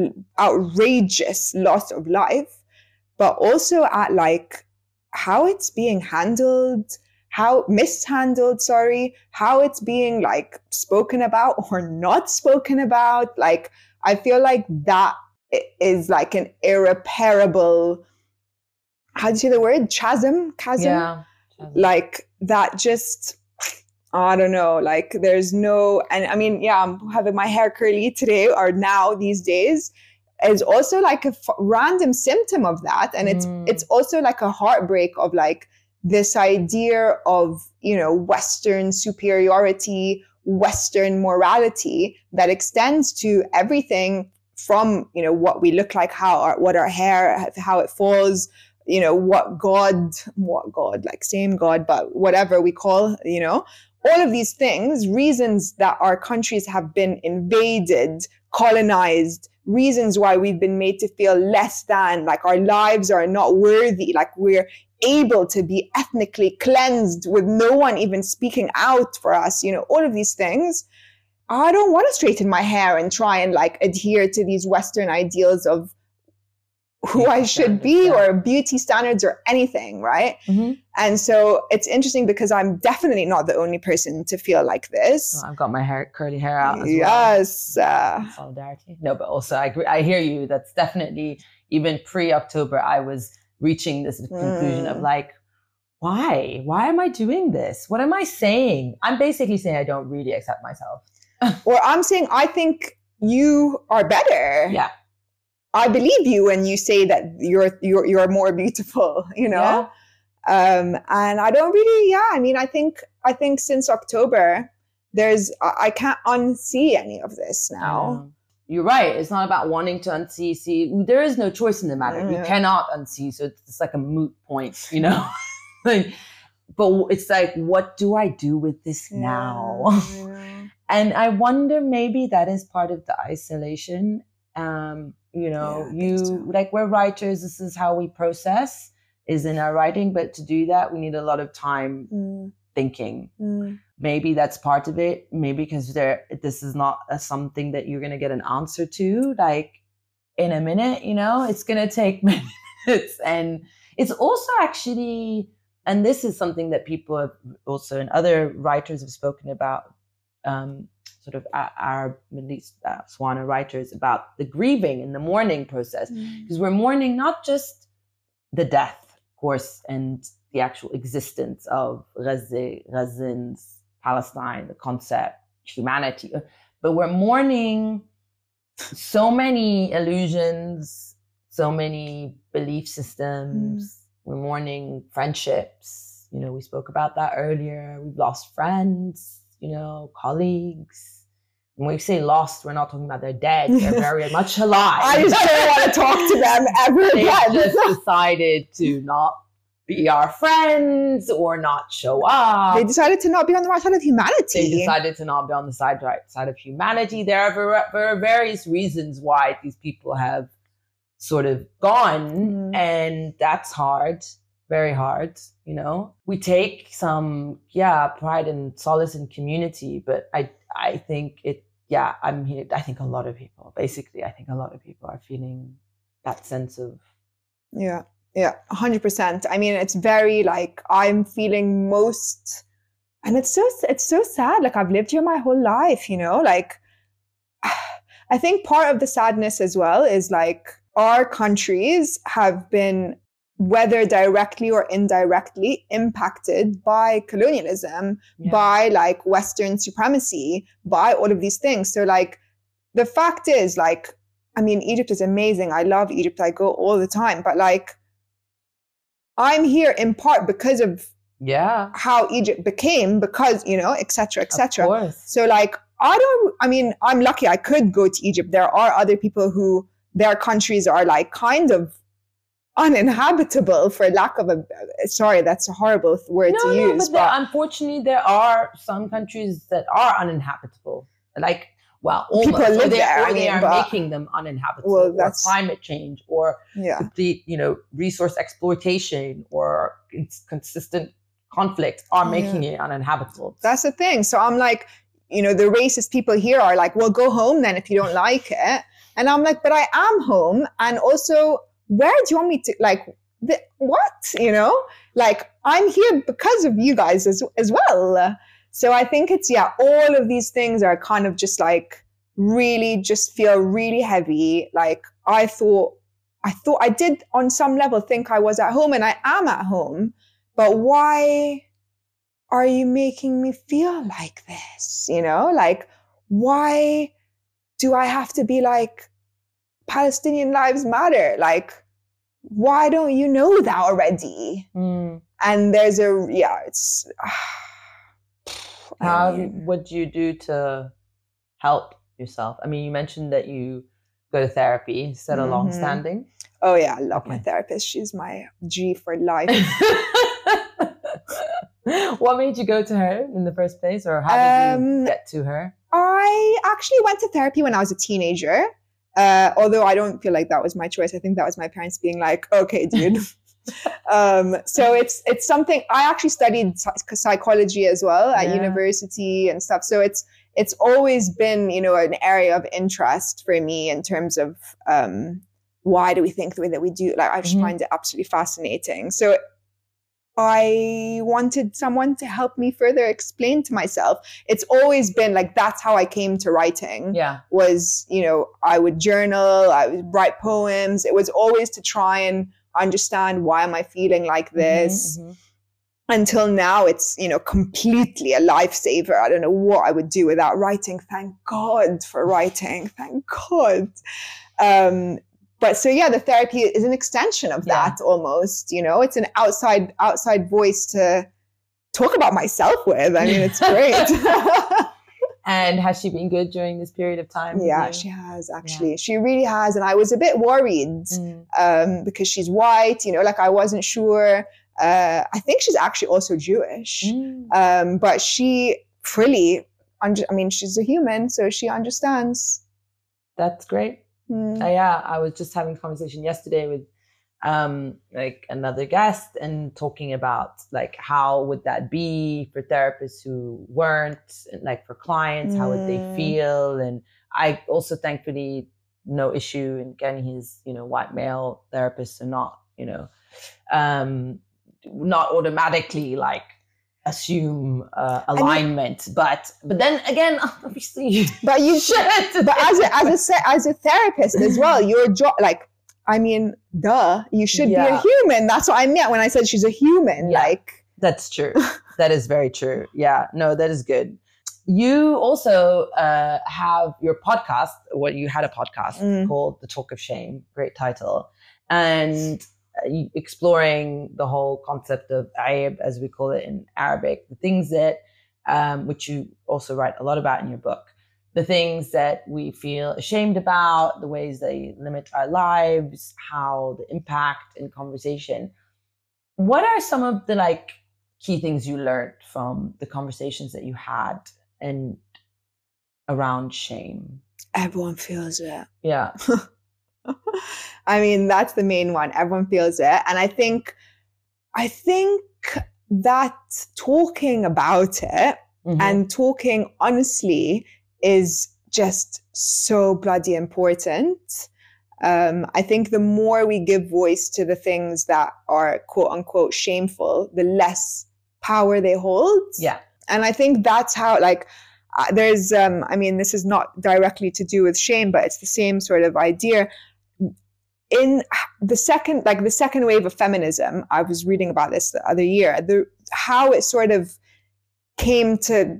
Speaker 1: outrageous loss of life, but also at like how it's being handled, how mishandled, sorry, how it's being like spoken about or not spoken about. Like, I feel like that is like an irreparable, how do you say the word? Chasm? Chasm?
Speaker 2: Yeah. Chasm.
Speaker 1: Like that just, I don't know, like there's no, and I mean, yeah, I'm having my hair curly today or now these days is also like a f- random symptom of that. And it's, mm. it's also like a heartbreak of like this idea of, you know, Western superiority, Western morality that extends to everything from, you know, what we look like, how our, what our hair, how it falls, you know, what God, what God, like same God, but whatever we call, you know, all of these things, reasons that our countries have been invaded, colonized, reasons why we've been made to feel less than, like our lives are not worthy, like we're able to be ethnically cleansed with no one even speaking out for us, you know, all of these things. I don't want to straighten my hair and try and like adhere to these Western ideals of who I should be or beauty standards or anything, right? Mm-hmm. And so it's interesting because I'm definitely not the only person to feel like this.
Speaker 2: Well, I've got my hair, curly hair out as
Speaker 1: yes,
Speaker 2: well.
Speaker 1: Uh,
Speaker 2: Solidarity. No, but also I agree, I hear you. That's definitely, even pre-October, I was reaching this conclusion mm. of like, why? Why am I doing this? What am I saying? I'm basically saying I don't really accept myself.
Speaker 1: Or I'm saying I think you are better.
Speaker 2: Yeah.
Speaker 1: I believe you when you say that you're you're you're more beautiful, you know? Yeah. Um, and I don't really, yeah, I mean, I think I think since October, there's I, I can't unsee any of this now.
Speaker 2: You're right. It's not about wanting to unsee. See, there is no choice in the matter. Yeah. You cannot unsee. So it's like a moot point, you know? like, but it's like, what do I do with this yeah. now? Yeah. And I wonder maybe that is part of the isolation. Um, you know, yeah, you so. Like we're writers. This is how we process is in our writing. But to do that, we need a lot of time mm. thinking. Mm. Maybe that's part of it. Maybe because there, this is not a, something that you're going to get an answer to like in a minute, you know, it's going to take minutes. And it's also actually, and this is something that people have also and other writers have spoken about, um, sort of our Middle East uh, Swana writers about the grieving and the mourning process. Because mm. we're mourning not just the death, of course, and the actual existence of Gaza, Gazans, Palestine, the concept, humanity, but we're mourning so many illusions, so many belief systems. Mm. We're mourning friendships. You know, we spoke about that earlier. We've lost friends, you know, colleagues. When we say lost, we're not talking about they're dead. They're very much alive.
Speaker 1: I just don't want to talk to them ever
Speaker 2: they
Speaker 1: again.
Speaker 2: They just decided to not be our friends or not show up.
Speaker 1: They decided to not be on the right side of humanity.
Speaker 2: They decided to not be on the side, right side of humanity. There are, there are various reasons why these people have sort of gone. Mm. And that's hard, very hard, you know. We take some, yeah, pride and solace in community, but I, I think it, yeah, I'm here. I think a lot of people, basically, I think a lot of people are feeling that sense of.
Speaker 1: Yeah. Yeah, one hundred percent. I mean, it's very like I'm feeling most, and it's so it's so sad. Like I've lived here my whole life, you know, like I think part of the sadness as well is like our countries have been whether directly or indirectly, impacted by colonialism, yeah. by like Western supremacy, by all of these things. So like, the fact is like, I mean, Egypt is amazing. I love Egypt. I go all the time, but like, I'm here in part because of
Speaker 2: yeah
Speaker 1: how Egypt became, because, you know, et cetera, et cetera. So like, I don't, I mean, I'm lucky I could go to Egypt. There are other people who their countries are like kind of uninhabitable, for lack of a, sorry, that's a horrible word
Speaker 2: no,
Speaker 1: to
Speaker 2: no,
Speaker 1: use.
Speaker 2: But, but there, unfortunately, there are some countries that are uninhabitable. Like, well, almost,
Speaker 1: people live
Speaker 2: or they,
Speaker 1: there.
Speaker 2: Or
Speaker 1: I
Speaker 2: they
Speaker 1: mean,
Speaker 2: are
Speaker 1: but,
Speaker 2: making them uninhabitable,
Speaker 1: well,
Speaker 2: or
Speaker 1: that's,
Speaker 2: climate change, or
Speaker 1: yeah.
Speaker 2: complete, you know, resource exploitation, or consistent conflict are making yeah. it uninhabitable.
Speaker 1: That's the thing. So I'm like, you know, the racist people here are like, well, go home then if you don't like it. And I'm like, but I am home. And also, where do you want me to, like, the, what, you know, like, I'm here because of you guys as, as well. So I think it's, yeah, all of these things are kind of just like, really just feel really heavy. Like, I thought, I thought I did on some level think I was at home, and I am at home, but why are you making me feel like this? You know, like, why do I have to be like, Palestinian lives matter? Like, why don't you know that already?
Speaker 2: Mm.
Speaker 1: And there's a, yeah, it's...
Speaker 2: How would you do to help yourself? I mean, you mentioned that you go to therapy. Is that mm-hmm. a long-standing?
Speaker 1: Oh yeah, I love okay. my therapist. She's my G for life.
Speaker 2: What made you go to her in the first place? Or how did um, you get to her?
Speaker 1: I actually went to therapy when I was a teenager. Uh, although I don't feel like that was my choice. I think that was my parents being like, okay, dude. um, so it's it's something, I actually studied psychology as well at yeah. university and stuff. So it's it's always been, you know, an area of interest for me in terms of um, why do we think the way that we do? Like, I just mm-hmm. find it absolutely fascinating. So I wanted someone to help me further explain to myself. It's always been like, that's how I came to writing.
Speaker 2: Yeah.
Speaker 1: Was, you know, I would journal, I would write poems. It was always to try and understand, why am I feeling like this? Mm-hmm, mm-hmm. Until now, it's, you know, completely a lifesaver. I don't know what I would do without writing. Thank God for writing. Thank God. Um, But so, yeah, the therapy is an extension of that yeah. almost, you know, it's an outside, outside voice to talk about myself with. I mean, it's great.
Speaker 2: And has she been good during this period of time?
Speaker 1: Yeah, she has actually. Yeah. She really has. And I was a bit worried mm. um, because she's white, you know, like I wasn't sure. Uh, I think she's actually also Jewish. Mm. Um, but she fully, under- I mean, she's a human, so she understands.
Speaker 2: That's great. Mm. Uh, yeah, I was just having a conversation yesterday with um, like another guest and talking about like how would that be for therapists who weren't, like for clients, mm. how would they feel? And I also thankfully no issue in getting his, you know, white male therapists and not, you know, um, not automatically like assume uh, alignment, you, but but then again, obviously,
Speaker 1: but you should. But as a as a as a therapist as well, your job, like, I mean, duh, you should yeah. be a human. That's what I meant when I said she's a human. Yeah, like,
Speaker 2: that's true. That is very true. Yeah, no, that is good. You also uh, have your podcast. What you had a podcast mm. called The Talk of Shame. Great title, and exploring the whole concept of aib, as we call it in Arabic, the things that, um, which you also write a lot about in your book, the things that we feel ashamed about, the ways they limit our lives, how the impact in conversation. What are some of the like key things you learned from the conversations that you had and around shame?
Speaker 1: Everyone feels it.
Speaker 2: Yeah.
Speaker 1: I mean, that's the main one. Everyone feels it. And I think, I think that talking about it mm-hmm. and talking honestly is just so bloody important. Um, I think the more we give voice to the things that are quote unquote shameful, the less power they hold.
Speaker 2: Yeah.
Speaker 1: And I think that's how, like, uh, there's, um, I mean, this is not directly to do with shame, but it's the same sort of idea. In the second, like the second wave of feminism, I was reading about this the other year, the, how it sort of came to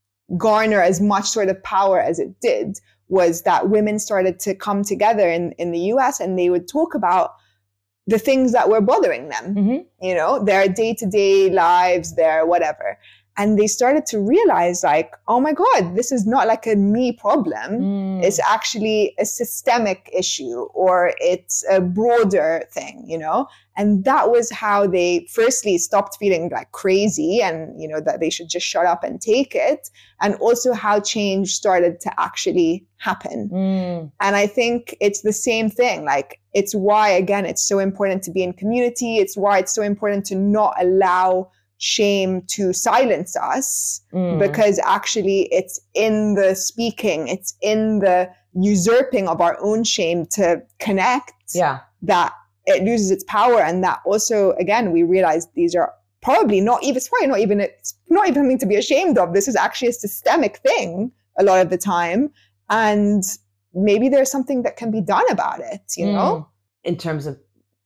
Speaker 1: garner as much sort of power as it did was that women started to come together in, in the U S and they would talk about the things that were bothering them, mm-hmm. you know, their day-to-day lives, their whatever. And they started to realize like, oh my God, this is not like a me problem. Mm. It's actually a systemic issue, or it's a broader thing, you know? And that was how they firstly stopped feeling like crazy and, you know, that they should just shut up and take it. And also how change started to actually happen. Mm. And I think it's the same thing. Like, it's why, again, it's so important to be in community. It's why it's so important to not allow shame to silence us, mm. because actually it's in the speaking, it's in the usurping of our own shame to connect,
Speaker 2: yeah.
Speaker 1: that it loses its power. And that also, again, we realize these are probably not even, it's probably not even, it's not even something to be ashamed of. This is actually a systemic thing a lot of the time. And maybe there's something that can be done about it, you mm. know?
Speaker 2: In terms of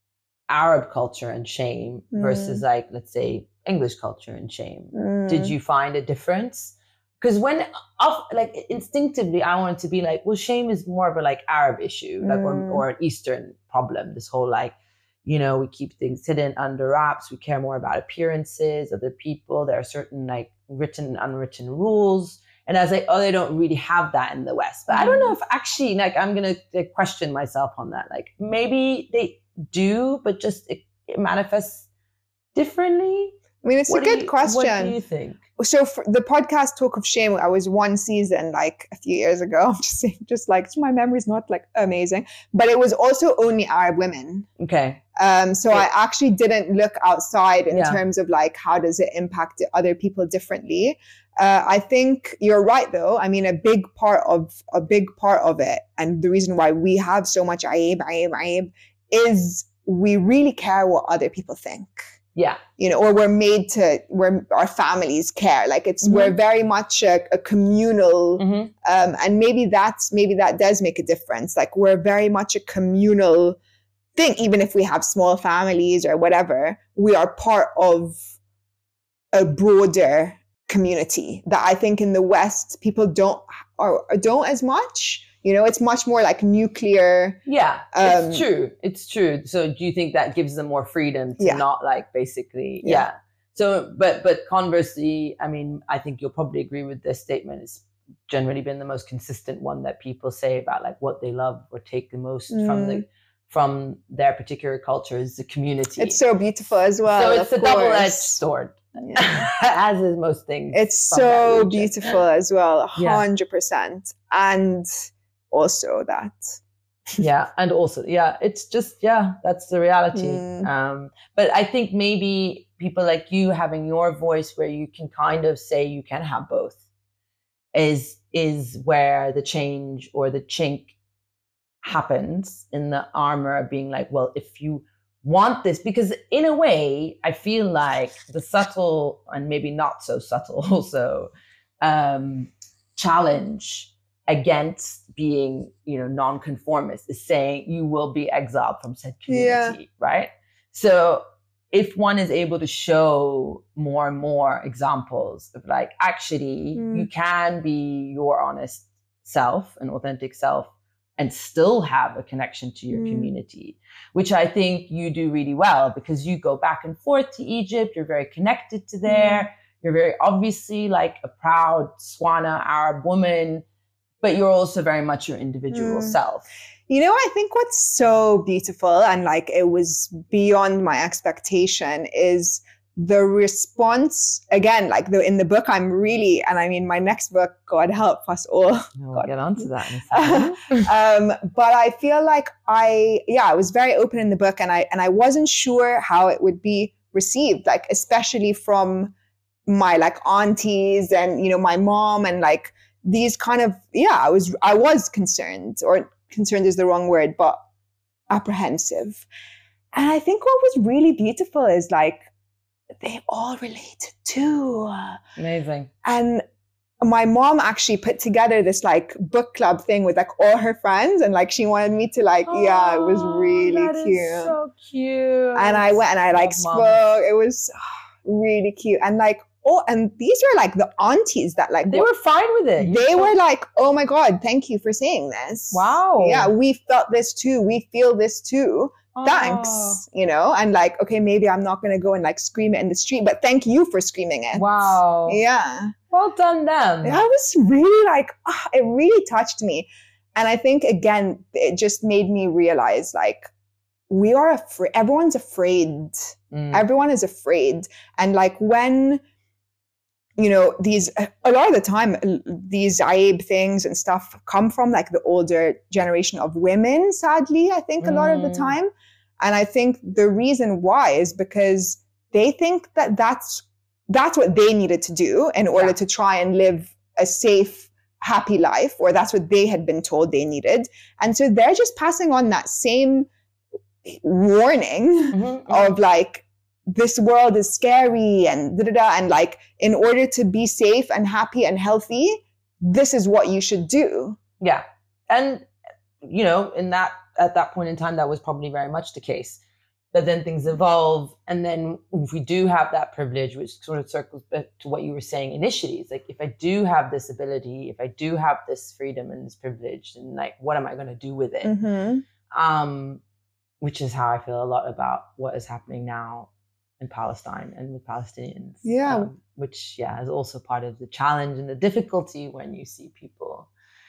Speaker 2: Arab culture and shame mm. versus like, let's say, English culture and shame. Mm. Did you find a difference? Because when, off, like instinctively, I wanted to be like, well, shame is more of a like Arab issue, like mm. or, or an Eastern problem. This whole like, you know, we keep things hidden under wraps. We care more about appearances, other people. There are certain like written and unwritten rules. And I was like, oh, they don't really have that in the West. But mm. I don't know if actually, like, I'm going to question myself on that. Like maybe they do, but just it, it manifests differently.
Speaker 1: I mean, it's what a good
Speaker 2: you,
Speaker 1: question.
Speaker 2: What do you think?
Speaker 1: So for the podcast Talk of Shame, I was one season like a few years ago. I'm just saying, just like, my memory's not like amazing, but it was also only Arab women.
Speaker 2: Okay.
Speaker 1: Um. So
Speaker 2: okay.
Speaker 1: I actually didn't look outside in
Speaker 2: yeah.
Speaker 1: terms of like, how does it impact other people differently? Uh, I think you're right, though. I mean, a big part of a big part of it, and the reason why we have so much aib, aib, aib, is we really care what other people think.
Speaker 2: Yeah.
Speaker 1: You know, or we're made to, where our families care. Like it's, mm-hmm. we're very much a, a communal, mm-hmm. um, and maybe that's, maybe that does make a difference. Like we're very much a communal thing, even if we have small families or whatever, we are part of a broader community that I think in the West, people don't, or, or don't as much. You know, it's much more like nuclear.
Speaker 2: Yeah, um, it's true. It's true. So do you think that gives them more freedom to yeah. not like basically, yeah. yeah. So, but, but conversely, I mean, I think you'll probably agree with this statement. It's generally been the most consistent one that people say about like what they love or take the most mm. from the, from their particular culture is the community.
Speaker 1: It's so beautiful as well.
Speaker 2: So it's a course. double-edged sword. Yeah. As is most things.
Speaker 1: It's so beautiful as well. one hundred percent. Yeah. And also that.
Speaker 2: yeah. And also, yeah, it's just, yeah, that's the reality. Mm. Um, but I think maybe people like you having your voice where you can kind of say you can have both is, is where the change or the chink happens in the armor of being like, well, if you want this, because in a way, I feel like the subtle and maybe not so subtle also um, challenge against being, you know, nonconformist is saying you will be exiled from said community, yeah. right? So if one is able to show more and more examples of like, actually, mm. you can be your honest self, an authentic self, and still have a connection to your mm. community, which I think you do really well because you go back and forth to Egypt. You're very connected to there. Mm. You're very obviously like a proud Swana Arab woman, but you're also very much your individual mm. self.
Speaker 1: You know, I think what's so beautiful and like it was beyond my expectation is the response. Again, like the, in the book, I'm really, and I mean, my next book, God help us all.
Speaker 2: We'll get onto that in a second.
Speaker 1: um, but I feel like I, yeah, I was very open in the book and I, and I wasn't sure how it would be received, like, especially from my like aunties and, you know, my mom and like these kind of, yeah, I was, I was concerned, or concerned is the wrong word, but apprehensive. And I think what was really beautiful is like, they all related too.
Speaker 2: Amazing.
Speaker 1: And my mom actually put together this like book club thing with like all her friends, and like she wanted me to like, oh, yeah, it was really
Speaker 2: that
Speaker 1: cute.
Speaker 2: Is so cute.
Speaker 1: And I went and I like spoke. Mom. It was really cute. And like, oh, and these were like the aunties that like
Speaker 2: they were, were fine with it.
Speaker 1: You they felt- were like, oh my God, thank you for saying this.
Speaker 2: Wow.
Speaker 1: Yeah, we felt this too. We feel this too. Thanks, oh. you know, and like, okay, maybe I'm not going to go and like scream it in the street, but thank you for screaming it.
Speaker 2: Wow.
Speaker 1: Yeah.
Speaker 2: Well done, them.
Speaker 1: I was really like, oh, it really touched me. And I think, again, it just made me realize like, we are afraid, everyone's afraid. Mm. Everyone is afraid. And like when, you know, these, a lot of the time, these A I B things and stuff come from like the older generation of women, sadly, I think a lot mm. of the time. And I think the reason why is because they think that that's, that's what they needed to do in order yeah. to try and live a safe, happy life, or that's what they had been told they needed. And so they're just passing on that same warning mm-hmm, mm-hmm. of like, this world is scary and da da da. And like, in order to be safe and happy and healthy, this is what you should do.
Speaker 2: Yeah. And, you know, in that, at that point in time, that was probably very much the case. But then things evolve. And then if we do have that privilege, which sort of circles back to what you were saying initially, it's like, if I do have this ability, if I do have this freedom and this privilege, then like, what am I going to do with it? Mm-hmm. Um, which is how I feel a lot about what is happening now in Palestine and with Palestinians.
Speaker 1: Yeah.
Speaker 2: Um, which, yeah, is also part of the challenge and the difficulty when you see people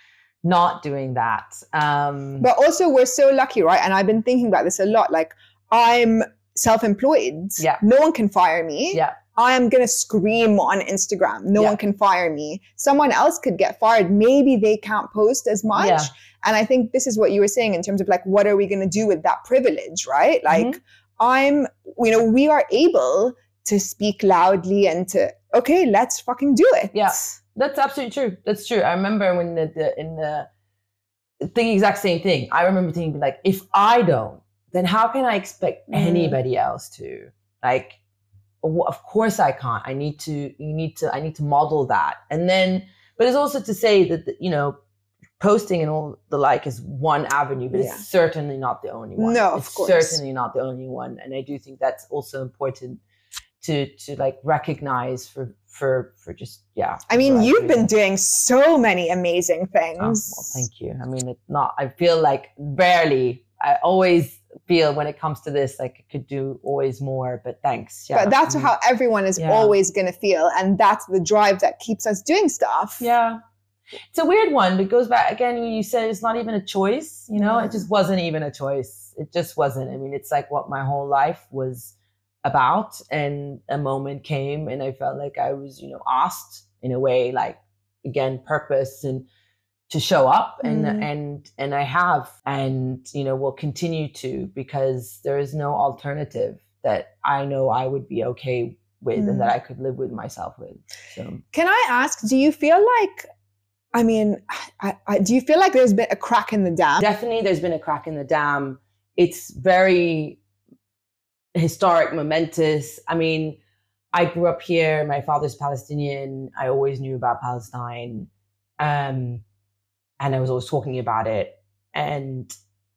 Speaker 2: not doing that. Um,
Speaker 1: but also we're so lucky, right? And I've been thinking about this a lot. Like, I'm self-employed.
Speaker 2: Yeah.
Speaker 1: No one can fire me.
Speaker 2: Yeah.
Speaker 1: I am going to scream on Instagram. No yeah. one can fire me. Someone else could get fired. Maybe they can't post as much. Yeah. And I think this is what you were saying in terms of like, what are we going to do with that privilege, right? Like, mm-hmm. I'm, you know, we are able to speak loudly and to, okay, let's fucking do it.
Speaker 2: Yeah, that's absolutely true. That's true. I remember when the, the in the, the exact same thing. I remember thinking like, if I don't, then how can I expect mm. anybody else to? Like, of course I can't. I need to, you need to, I need to model that. And then, but it's also to say that, you know, posting and all the like is one avenue, but yeah. it's certainly not the only one.
Speaker 1: No, of
Speaker 2: it's
Speaker 1: course.
Speaker 2: certainly not the only one. And I do think that's also important to, to like recognize for, for, for just, yeah.
Speaker 1: I mean, you've been doing so many amazing things.
Speaker 2: Oh, well, thank you. I mean, it's not, I feel like rarely, I always feel when it comes to this, like I could do always more, but thanks.
Speaker 1: Yeah. But that's I mean, how everyone is yeah. always going to feel. And that's the drive that keeps us doing stuff.
Speaker 2: Yeah. It's a weird one, but it goes back again when you said it's not even a choice, you know, it just wasn't even a choice. It just wasn't. I mean, it's like what my whole life was about. And a moment came and I felt like I was, you know, asked in a way, like, again, purpose and to show up and, mm. and, and I have, and, you know, will continue to, because there is no alternative that I know I would be okay with mm. and that I could live with myself with. So,
Speaker 1: can I ask, do you feel like, I mean, I, I, do you feel like there's been a crack in the dam?
Speaker 2: Definitely there's been a crack in the dam. It's very historic, momentous. I mean, I grew up here. My father's Palestinian. I always knew about Palestine. Um, and I was always talking about it. And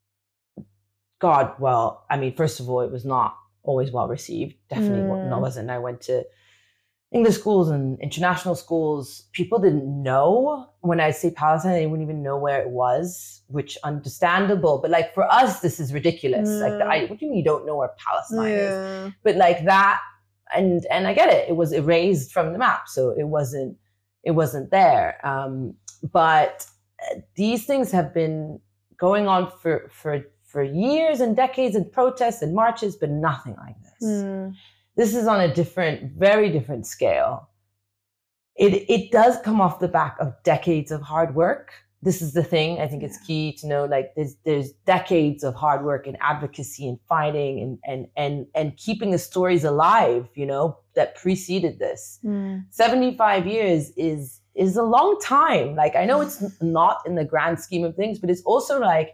Speaker 2: God, well, I mean, first of all, it was not always well received. Definitely mm. wasn't. I went to English schools and international schools. People didn't know. When I say Palestine, they wouldn't even know where it was, which understandable. But like for us, this is ridiculous. Mm. Like, the, I, what do you mean you don't know where Palestine yeah. is? But like that, and and I get it. It was erased from the map, so it wasn't it wasn't there. Um, but these things have been going on for for for years and decades, and protests and marches, but nothing like this. Mm. This is on a different, very different scale. It it does come off the back of decades of hard work. This is the thing. I think it's key to know, like there's there's decades of hard work and advocacy and fighting and and and and keeping the stories alive, you know, that preceded this. Mm. seventy-five years is is a long time. Like I know it's not in the grand scheme of things, but it's also like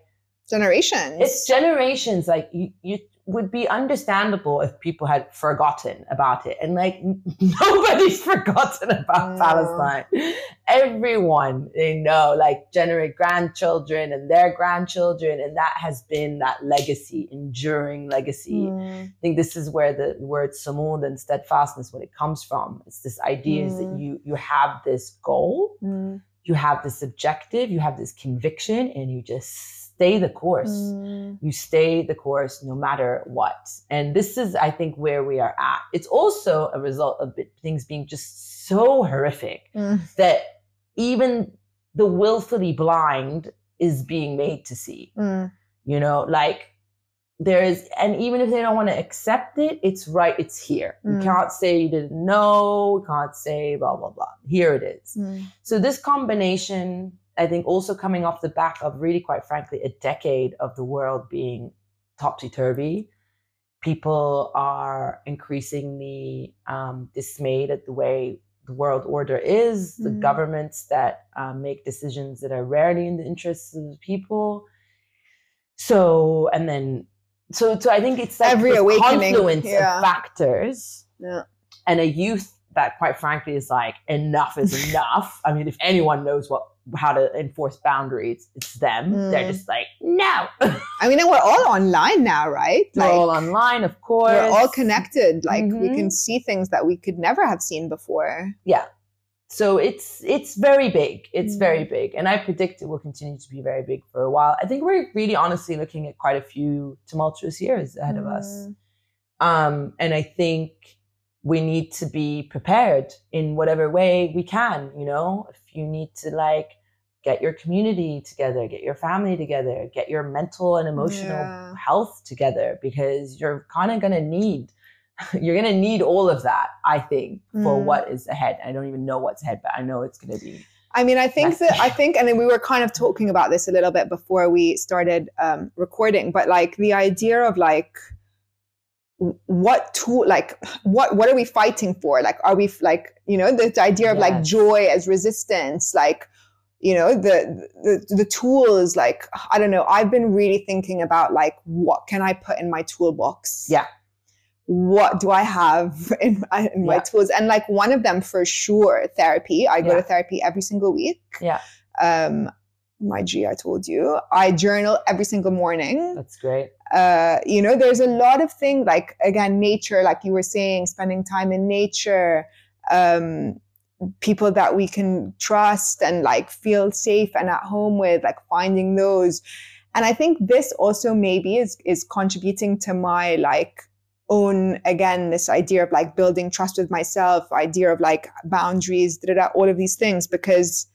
Speaker 1: generations.
Speaker 2: It's generations. Like you, you would be understandable if people had forgotten about it. And like nobody's forgotten about mm. Palestine. Everyone they know, like generate grandchildren and their grandchildren. And that has been that legacy, enduring legacy. Mm. I think this is where the word samud and steadfastness, when it comes from. It's this idea mm. is that you, you have this goal, mm. you have this objective, you have this conviction, and you just stay the course. Mm. You stay the course no matter what. And this is, I think, where we are at. It's also a result of things being just so horrific mm. that even the willfully blind is being made to see. Mm. You know, like there is, and even if they don't want to accept it, it's right, it's here. Mm. You can't say you didn't know, you can't say blah, blah, blah. Here it is. Mm. So this combination, I think, also coming off the back of really, quite frankly, a decade of the world being topsy-turvy. People are increasingly um, dismayed at the way the world order is, mm. the governments that um, make decisions that are rarely in the interests of the people. So, and then, so, so I think it's like
Speaker 1: every awakening
Speaker 2: confluence
Speaker 1: yeah.
Speaker 2: of factors
Speaker 1: yeah.
Speaker 2: and a youth that, quite frankly, is like, enough is enough. I mean, if anyone knows what how to enforce boundaries, it's them. Mm. They're just like, no.
Speaker 1: I mean, and we're all online now, right?
Speaker 2: We're
Speaker 1: like,
Speaker 2: all online, of course.
Speaker 1: We're all connected. Like mm-hmm. we can see things that we could never have seen before.
Speaker 2: Yeah. So it's it's very big. It's mm. very big. And I predict it will continue to be very big for a while. I think we're really honestly looking at quite a few tumultuous years ahead mm. of us. Um, and I think we need to be prepared in whatever way we can, you know, if you need to like get your community together, get your family together, get your mental and emotional yeah. health together, because you're kind of going to need, you're going to need all of that, I think, for mm. what is ahead. I don't even know what's ahead, but I know it's going to be.
Speaker 1: I mean, I think messy. that, I think, and then we were kind of talking about this a little bit before we started um, recording, but like the idea of like, what tool, like what what are we fighting for? Like, are we like, you know, the, the idea of yes. like joy as resistance, like, you know, the, the the tools, like, I don't know, I've been really thinking about like, what can I put in my toolbox?
Speaker 2: Yeah.
Speaker 1: What do I have in, in my yeah. tools? And like one of them for sure, therapy. I go yeah. to therapy every single week.
Speaker 2: Yeah.
Speaker 1: Um, my G, I told you. I journal every single morning.
Speaker 2: That's great.
Speaker 1: Uh, you know, there's a lot of things like, again, nature, like you were saying, spending time in nature, um, people that we can trust and like feel safe and at home with, like finding those. And I think this also maybe is, is contributing to my like own, again, this idea of like building trust with myself, idea of like boundaries, da, da, da, all of these things, because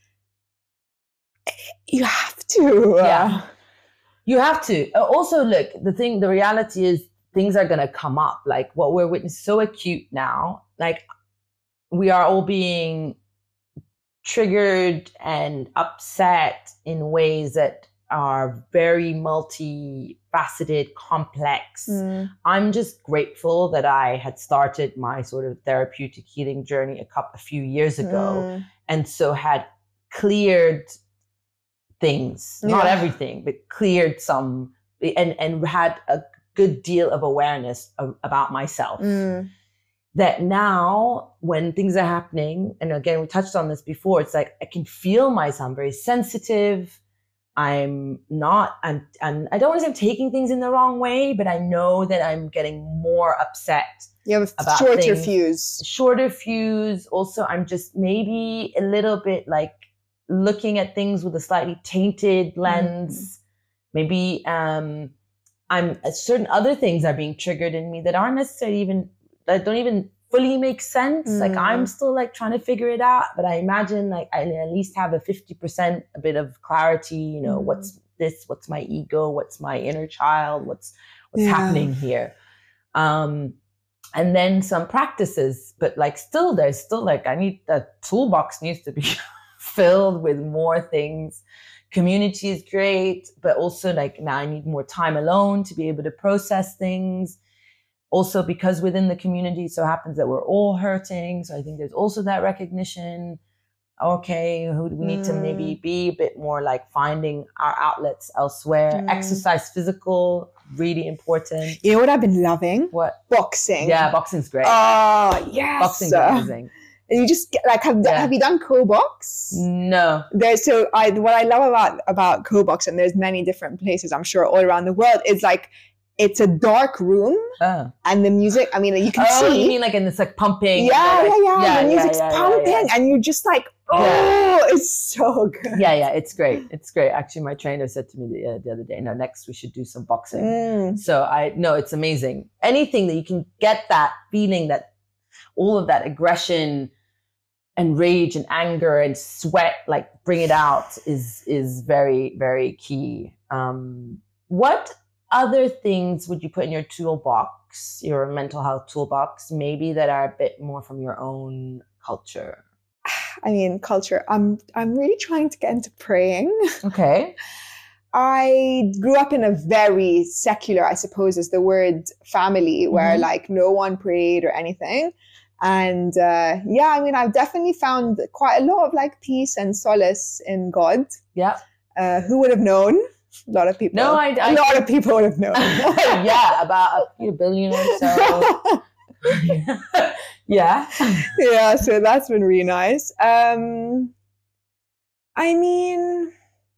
Speaker 1: you have to. Uh,
Speaker 2: yeah. You have to. Also, look, the thing, the reality is things are going to come up. Like what we're witnessing, so acute now. Like we are all being triggered and upset in ways that are very multifaceted, complex. Mm. I'm just grateful that I had started my sort of therapeutic healing journey a couple, a few years ago, mm. and so had cleared things, not yeah. everything, but cleared some, and, and had a good deal of awareness of, about myself. Mm. That now when things are happening, and again, we touched on this before, it's like I can feel myself. I'm very sensitive. I'm not, I'm, I'm, I don't want to say I'm taking things in the wrong way, but I know that I'm getting more upset.
Speaker 1: You have a shorter things. fuse.
Speaker 2: Shorter fuse. Also, I'm just maybe a little bit like looking at things with a slightly tainted lens. Mm. Maybe um, I'm uh, certain other things are being triggered in me that aren't necessarily even, that don't even fully make sense. Mm. Like I'm still like trying to figure it out, but I imagine like I at least have a fifty percent, a bit of clarity, you know, mm. what's this, what's my ego, what's my inner child, what's, what's yeah. happening here. Um, and then some practices, but like still, there's still like, I need, the toolbox needs to be filled with more things. Community is great, but also like now I need more time alone to be able to process things. Also, because within the community, it so happens that we're all hurting. So I think there's also that recognition. okay, who we need mm. to maybe be a bit more like finding our outlets elsewhere. Mm. Exercise, physical, really important.
Speaker 1: You know what I've been loving?
Speaker 2: What?
Speaker 1: Boxing.
Speaker 2: Yeah, boxing's great.
Speaker 1: Oh, yes.
Speaker 2: Boxing's amazing.
Speaker 1: And you just get, like, have, yeah. have you done co-box?
Speaker 2: No.
Speaker 1: There's so I what I love about about co-box, and there's many different places I'm sure all around the world, is like it's a dark room oh. and the music. I mean, you can
Speaker 2: oh,
Speaker 1: see.
Speaker 2: Oh, you mean like in this like pumping?
Speaker 1: Yeah, yeah, yeah.
Speaker 2: yeah
Speaker 1: the music's
Speaker 2: yeah, yeah,
Speaker 1: pumping,
Speaker 2: yeah, yeah.
Speaker 1: and you're just like, oh, yeah. it's so good.
Speaker 2: Yeah, yeah, it's great. It's great. Actually, my trainer said to me the, uh, the other day, "No, next we should do some boxing." Mm. So I no, it's amazing. Anything that you can get that feeling, that all of that aggression and rage and anger and sweat, like bring it out, is is very, very key. Um, what other things would you put in your toolbox, your mental health toolbox, maybe that are a bit more from your own culture?
Speaker 1: I mean, culture. I'm I'm really trying to get into praying.
Speaker 2: Okay.
Speaker 1: I grew up in a very secular, I suppose is the word, family, where mm-hmm. like no one prayed or anything. And uh, yeah, I mean, I've definitely found quite a lot of like peace and solace in God.
Speaker 2: Yeah.
Speaker 1: Uh, who would have known? A lot of people.
Speaker 2: No, I, I
Speaker 1: a lot of people would have known.
Speaker 2: Yeah, about a few billion or so. Yeah.
Speaker 1: Yeah, so that's been really nice. Um, I mean,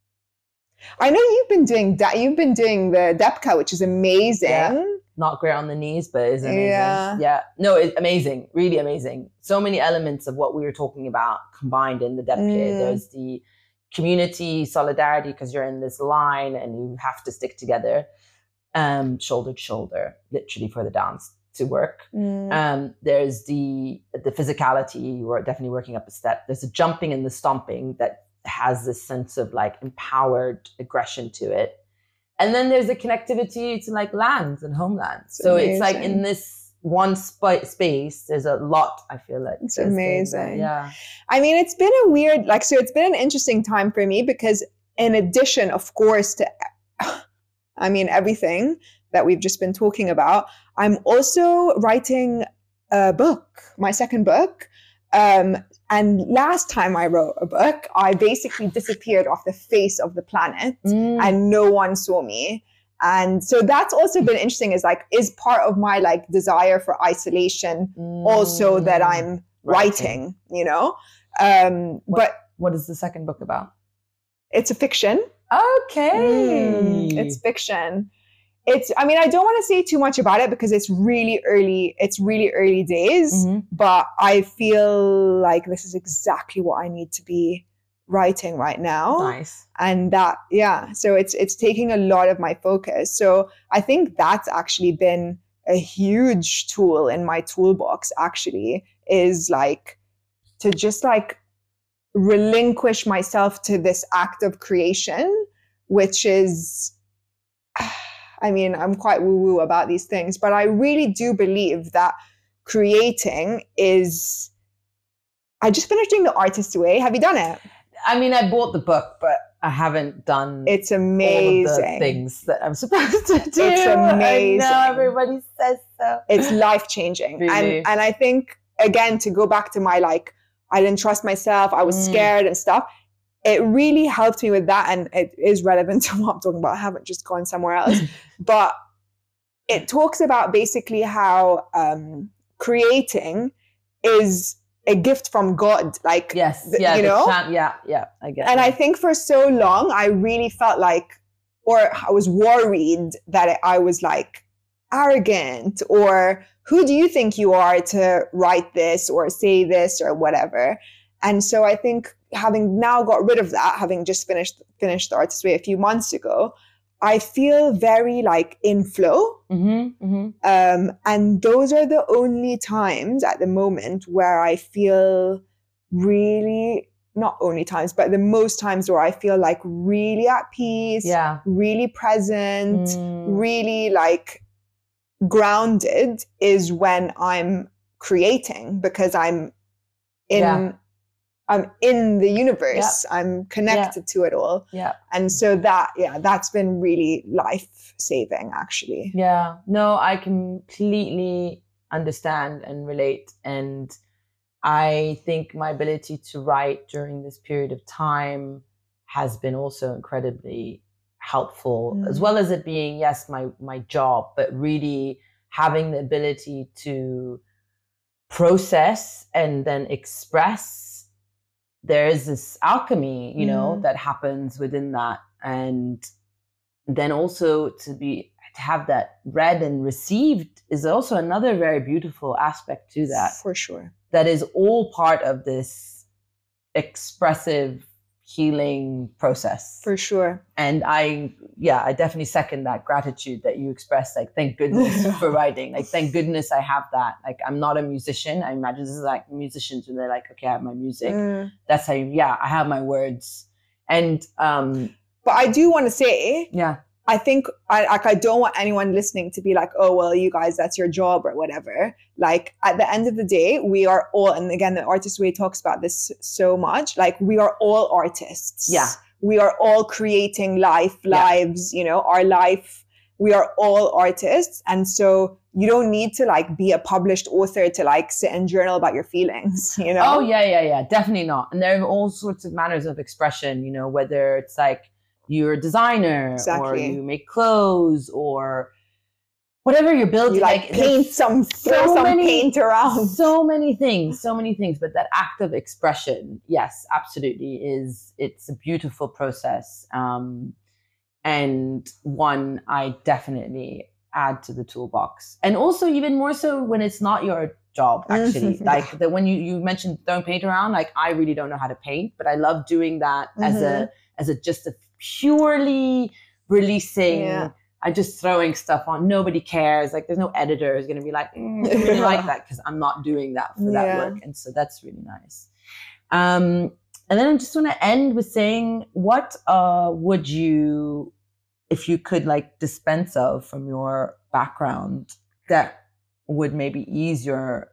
Speaker 1: I know you've been doing that. You've been doing the Depka, which is amazing.
Speaker 2: Yeah. Not great on the knees, but is amazing.
Speaker 1: Yeah.
Speaker 2: Yeah. No, it's amazing. Really amazing. So many elements of what we were talking about combined in the Depka. Mm. There's the community solidarity, because you're in this line and you have to stick together, um, shoulder to shoulder, literally, for the dance to work. Mm. Um, there's the the physicality. You are definitely working up a step. There's a jumping and the stomping that has this sense of like empowered aggression to it. And then there's a connectivity to like lands and homelands. It's so amazing. It's like in this one sp- space, there's a lot, I feel like.
Speaker 1: It's amazing.
Speaker 2: Yeah.
Speaker 1: I mean, it's been a weird, like, so it's been an interesting time for me, because in addition, of course, to, I mean, everything that we've just been talking about, I'm also writing a book, my second book. Um, and last time I wrote a book, I basically disappeared off the face of the planet mm. and no one saw me. And so that's also been interesting, is like, is part of my like desire for isolation mm. also that I'm writing, writing you know? Um,
Speaker 2: what,
Speaker 1: but
Speaker 2: what is the second book about?
Speaker 1: It's a fiction.
Speaker 2: Okay.
Speaker 1: Mm, it's fiction. It's, I mean, I don't want to say too much about it because it's really early, it's really early days, mm-hmm. but I feel like this is exactly what I need to be writing right now.
Speaker 2: Nice.
Speaker 1: And that, yeah, so it's, it's taking a lot of my focus. So I think that's actually been a huge tool in my toolbox, actually, is like to just like relinquish myself to this act of creation, which is, I mean, I'm quite woo-woo about these things, but I really do believe that creating is, I just finished doing The Artist's Way. Have you done it?
Speaker 2: I mean, I bought the book, but I haven't done
Speaker 1: it's amazing.
Speaker 2: all of the things that I'm supposed to do.
Speaker 1: It's amazing.
Speaker 2: I know, everybody says so.
Speaker 1: It's life-changing.
Speaker 2: Really?
Speaker 1: And, and I think, again, to go back to my, like, I didn't trust myself, I was mm. scared and stuff. It really helped me with that, and it is relevant to what I'm talking about. I haven't just gone somewhere else. But it talks about basically how um, creating is a gift from God. Like,
Speaker 2: yes,
Speaker 1: th-
Speaker 2: yeah,
Speaker 1: you know?
Speaker 2: Chant, yeah, yeah, I get it.
Speaker 1: And that. I think for so long, I really felt like, or I was worried that I was like arrogant, or who do you think you are to write this or say this or whatever? And so I think having now got rid of that, having just finished finished The Artist's Way a few months ago, I feel very like in flow. Mm-hmm, mm-hmm. Um, and those are the only times at the moment where I feel really, not only times, but the most times where I feel like really at peace,
Speaker 2: yeah.
Speaker 1: really present, mm. really like grounded is when I'm creating, because I'm in... Yeah. I'm in the universe. Yeah. I'm connected yeah. to it all.
Speaker 2: Yeah.
Speaker 1: And so that, yeah, that's been really life-saving, actually.
Speaker 2: Yeah. No, I completely understand and relate. And I think my ability to write during this period of time has been also incredibly helpful, mm. as well as it being, yes, my, my job, but really having the ability to process and then express. There is this alchemy, you know, mm. that happens within that. And then also to be, to have that read and received is also another very beautiful aspect to that.
Speaker 1: For sure.
Speaker 2: That is all part of this expressive healing process.
Speaker 1: For sure.
Speaker 2: And I, yeah, I definitely second that gratitude that you expressed. Like, thank goodness for writing. Like, thank goodness I have that. Like, I'm not a musician. I imagine this is like musicians when they're like, okay, I have my music. Mm. That's how, you, yeah, I have my words. And, um,
Speaker 1: but I do want to say,
Speaker 2: yeah,
Speaker 1: I think I like I don't want anyone listening to be like, oh, well, you guys, that's your job or whatever. Like, at the end of the day, we are all, and again, the Artist Way talks about this so much, like, we are all artists.
Speaker 2: Yeah.
Speaker 1: We are all creating life, lives, yeah. you know, our life. We are all artists. And so you don't need to like be a published author to like sit and journal about your feelings, you know?
Speaker 2: Oh, yeah, yeah, yeah, definitely not. And there are all sorts of manners of expression, you know, whether it's like, you're a designer, exactly. or you make clothes, or whatever you're building.
Speaker 1: You like, like paint some, throw so some many, paint around.
Speaker 2: So many things, so many things. But that act of expression, yes, absolutely, is it's a beautiful process, um, and one I definitely add to the toolbox. And also, even more so when it's not your job, actually. Mm-hmm. Like that when you you mentioned throwing paint around, like I really don't know how to paint, but I love doing that mm-hmm. as a as a just a purely releasing, yeah. I just throwing stuff on. Nobody cares. Like, there's no editor who's going to be like, mm, I really like that, because I'm not doing that for yeah. that work. And so that's really nice. Um, and then I just want to end with saying, what uh, would you, if you could like dispense of from your background that would maybe ease your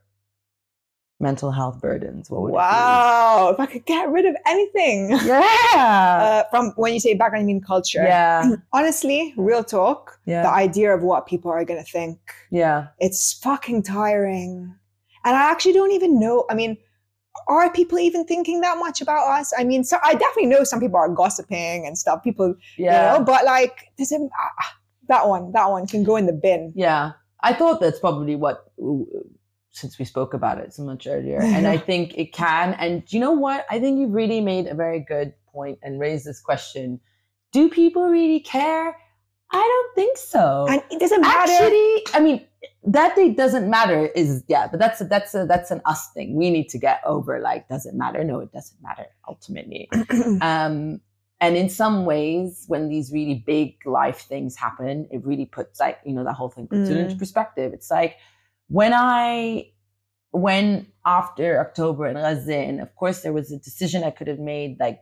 Speaker 2: mental health burdens? What would
Speaker 1: wow, it be? If I could get rid of anything.
Speaker 2: Yeah.
Speaker 1: Uh, from when you say background, you mean culture.
Speaker 2: Yeah.
Speaker 1: Honestly, real talk, yeah. the idea of what people are going to think.
Speaker 2: Yeah.
Speaker 1: It's fucking tiring. And I actually don't even know. I mean, are people even thinking that much about us? I mean, so I definitely know some people are gossiping and stuff. People, yeah. you know, but like, does it, uh, that one, that one can go in the bin.
Speaker 2: Yeah. I thought that's probably what... since we spoke about it so much earlier. And I think it can. And you know what? I think you've really made a very good point and raised this question. Do people really care? I don't think so.
Speaker 1: And it doesn't matter.
Speaker 2: Actually, I mean, that it doesn't matter is, yeah, but that's a, that's a, that's an us thing. We need to get over, like, doesn't matter. No, it doesn't matter ultimately. um, and in some ways, when these really big life things happen, it really puts, like, you know, that whole thing puts mm. it into perspective. It's like, When I, when after October in Gaza, and of course there was a decision I could have made, like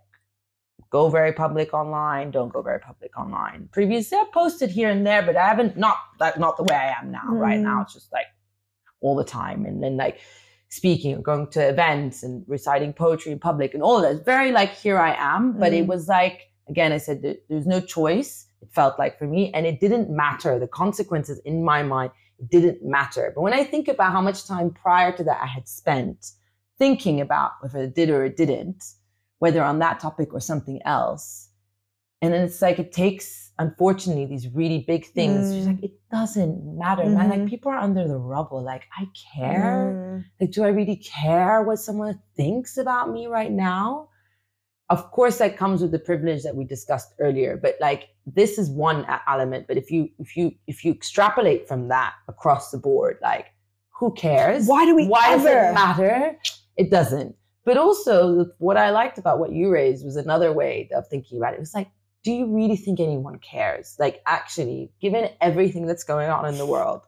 Speaker 2: go very public online, don't go very public online. Previously I posted here and there, but I haven't, not that, not the way I am now. Mm. Right now it's just like all the time. And then like speaking or going to events and reciting poetry in public and all of that. It's very like, here I am. But mm. it was like, again, I said there's no choice. It felt like for me, and it didn't matter. The consequences in my mind, it didn't matter. But when I think about how much time prior to that I had spent thinking about whether it did or it didn't, whether on that topic or something else, and then it's like it takes, unfortunately, these really big things. Mm. She's like, it doesn't matter, mm-hmm. man. Like, people are under the rubble. Like, I care. Mm. Like, do I really care what someone thinks about me right now? Of course, that comes with the privilege that we discussed earlier, but like, this is one element. But if you, if you, if you extrapolate from that across the board, like, who cares?
Speaker 1: Why do we
Speaker 2: Why
Speaker 1: ever?
Speaker 2: does it matter? It doesn't. But also, what I liked about what you raised was another way of thinking about it. It was like, do you really think anyone cares? Like, actually, given everything that's going on in the world,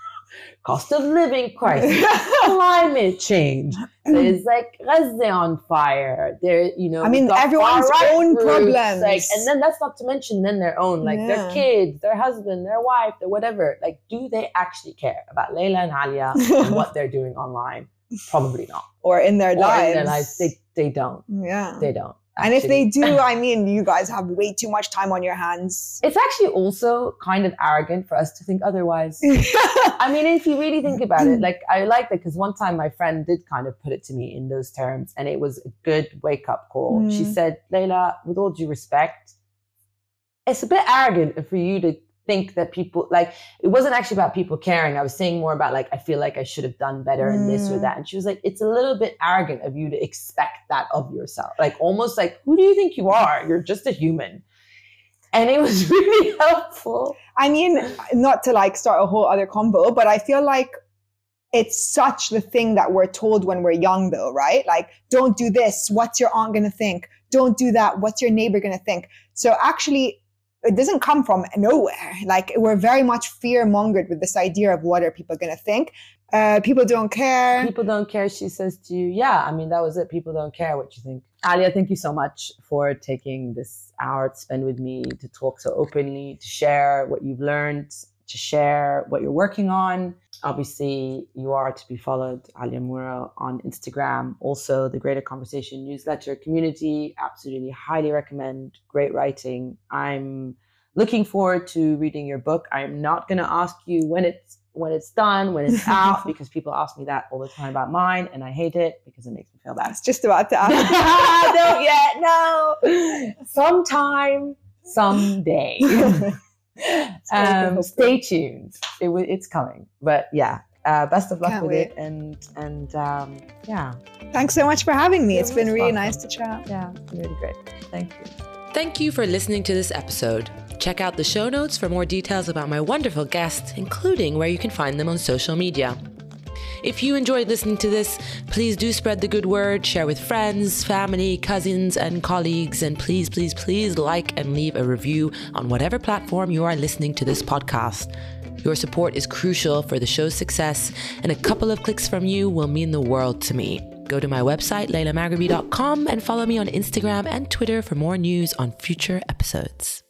Speaker 2: cost of living crisis, climate change, there's like Gaza on fire. There, you know,
Speaker 1: I mean, everyone's own groups, problems.
Speaker 2: Like, and then that's not to mention then their own, like yeah. their kids, their husband, their wife, their whatever. Like, do they actually care about Layla and Alia and what they're doing online? Probably not.
Speaker 1: Or in their
Speaker 2: or
Speaker 1: lives.
Speaker 2: In their lives, they they don't.
Speaker 1: Yeah,
Speaker 2: they don't.
Speaker 1: And if they do, I mean, you guys have way too much time on your hands.
Speaker 2: It's actually also kind of arrogant for us to think otherwise. I mean, if you really think about it, like I like that because one time my friend did kind of put it to me in those terms and it was a good wake up call. Mm. She said, Layla, with all due respect, it's a bit arrogant for you to think that people, like, it wasn't actually about people caring. I was saying more about like, I feel like I should have done better in this or that. And she was like, it's a little bit arrogant of you to expect that of yourself. Like almost like, who do you think you are? You're just a human. And it was really helpful.
Speaker 1: I mean, not to like start a whole other combo, but I feel like it's such the thing that we're told when we're young though, right? Like, don't do this. What's your aunt going to think? Don't do that. What's your neighbor going to think? So actually, it doesn't come from nowhere. Like we're very much fear mongered with this idea of what are people going to think. Uh, people don't care.
Speaker 2: People don't care. She says to you, yeah, I mean, that was it. People don't care what you think. Alia, thank you so much for taking this hour to spend with me, to talk so openly, to share what you've learned, to share what you're working on. Obviously, you are to be followed, Alia Moura, on Instagram. Also, the Greater Conversation newsletter community. Absolutely highly recommend. Great writing. I'm looking forward to reading your book. I'm not going to ask you when it's when it's done, when it's out, because people ask me that all the time about mine, and I hate it because it makes me feel bad.
Speaker 1: It's just about to ask.
Speaker 2: Don't yet, no. Sometime, someday. um, stay tuned. It, it's coming. But yeah, uh, best of luck Can't with wait. it. And and um, yeah.
Speaker 1: Thanks so much for having me.
Speaker 2: You're
Speaker 1: it's been really
Speaker 2: welcome.
Speaker 1: nice to chat.
Speaker 2: Yeah, really great. Thank you.
Speaker 3: Thank you for listening to this episode. Check out the show notes for more details about my wonderful guests, including where you can find them on social media. If you enjoyed listening to this, please do spread the good word, share with friends, family, cousins, and colleagues, and please, please, please like and leave a review on whatever platform you are listening to this podcast. Your support is crucial for the show's success, and a couple of clicks from you will mean the world to me. Go to my website, layla maghribi dot com, and follow me on Instagram and Twitter for more news on future episodes.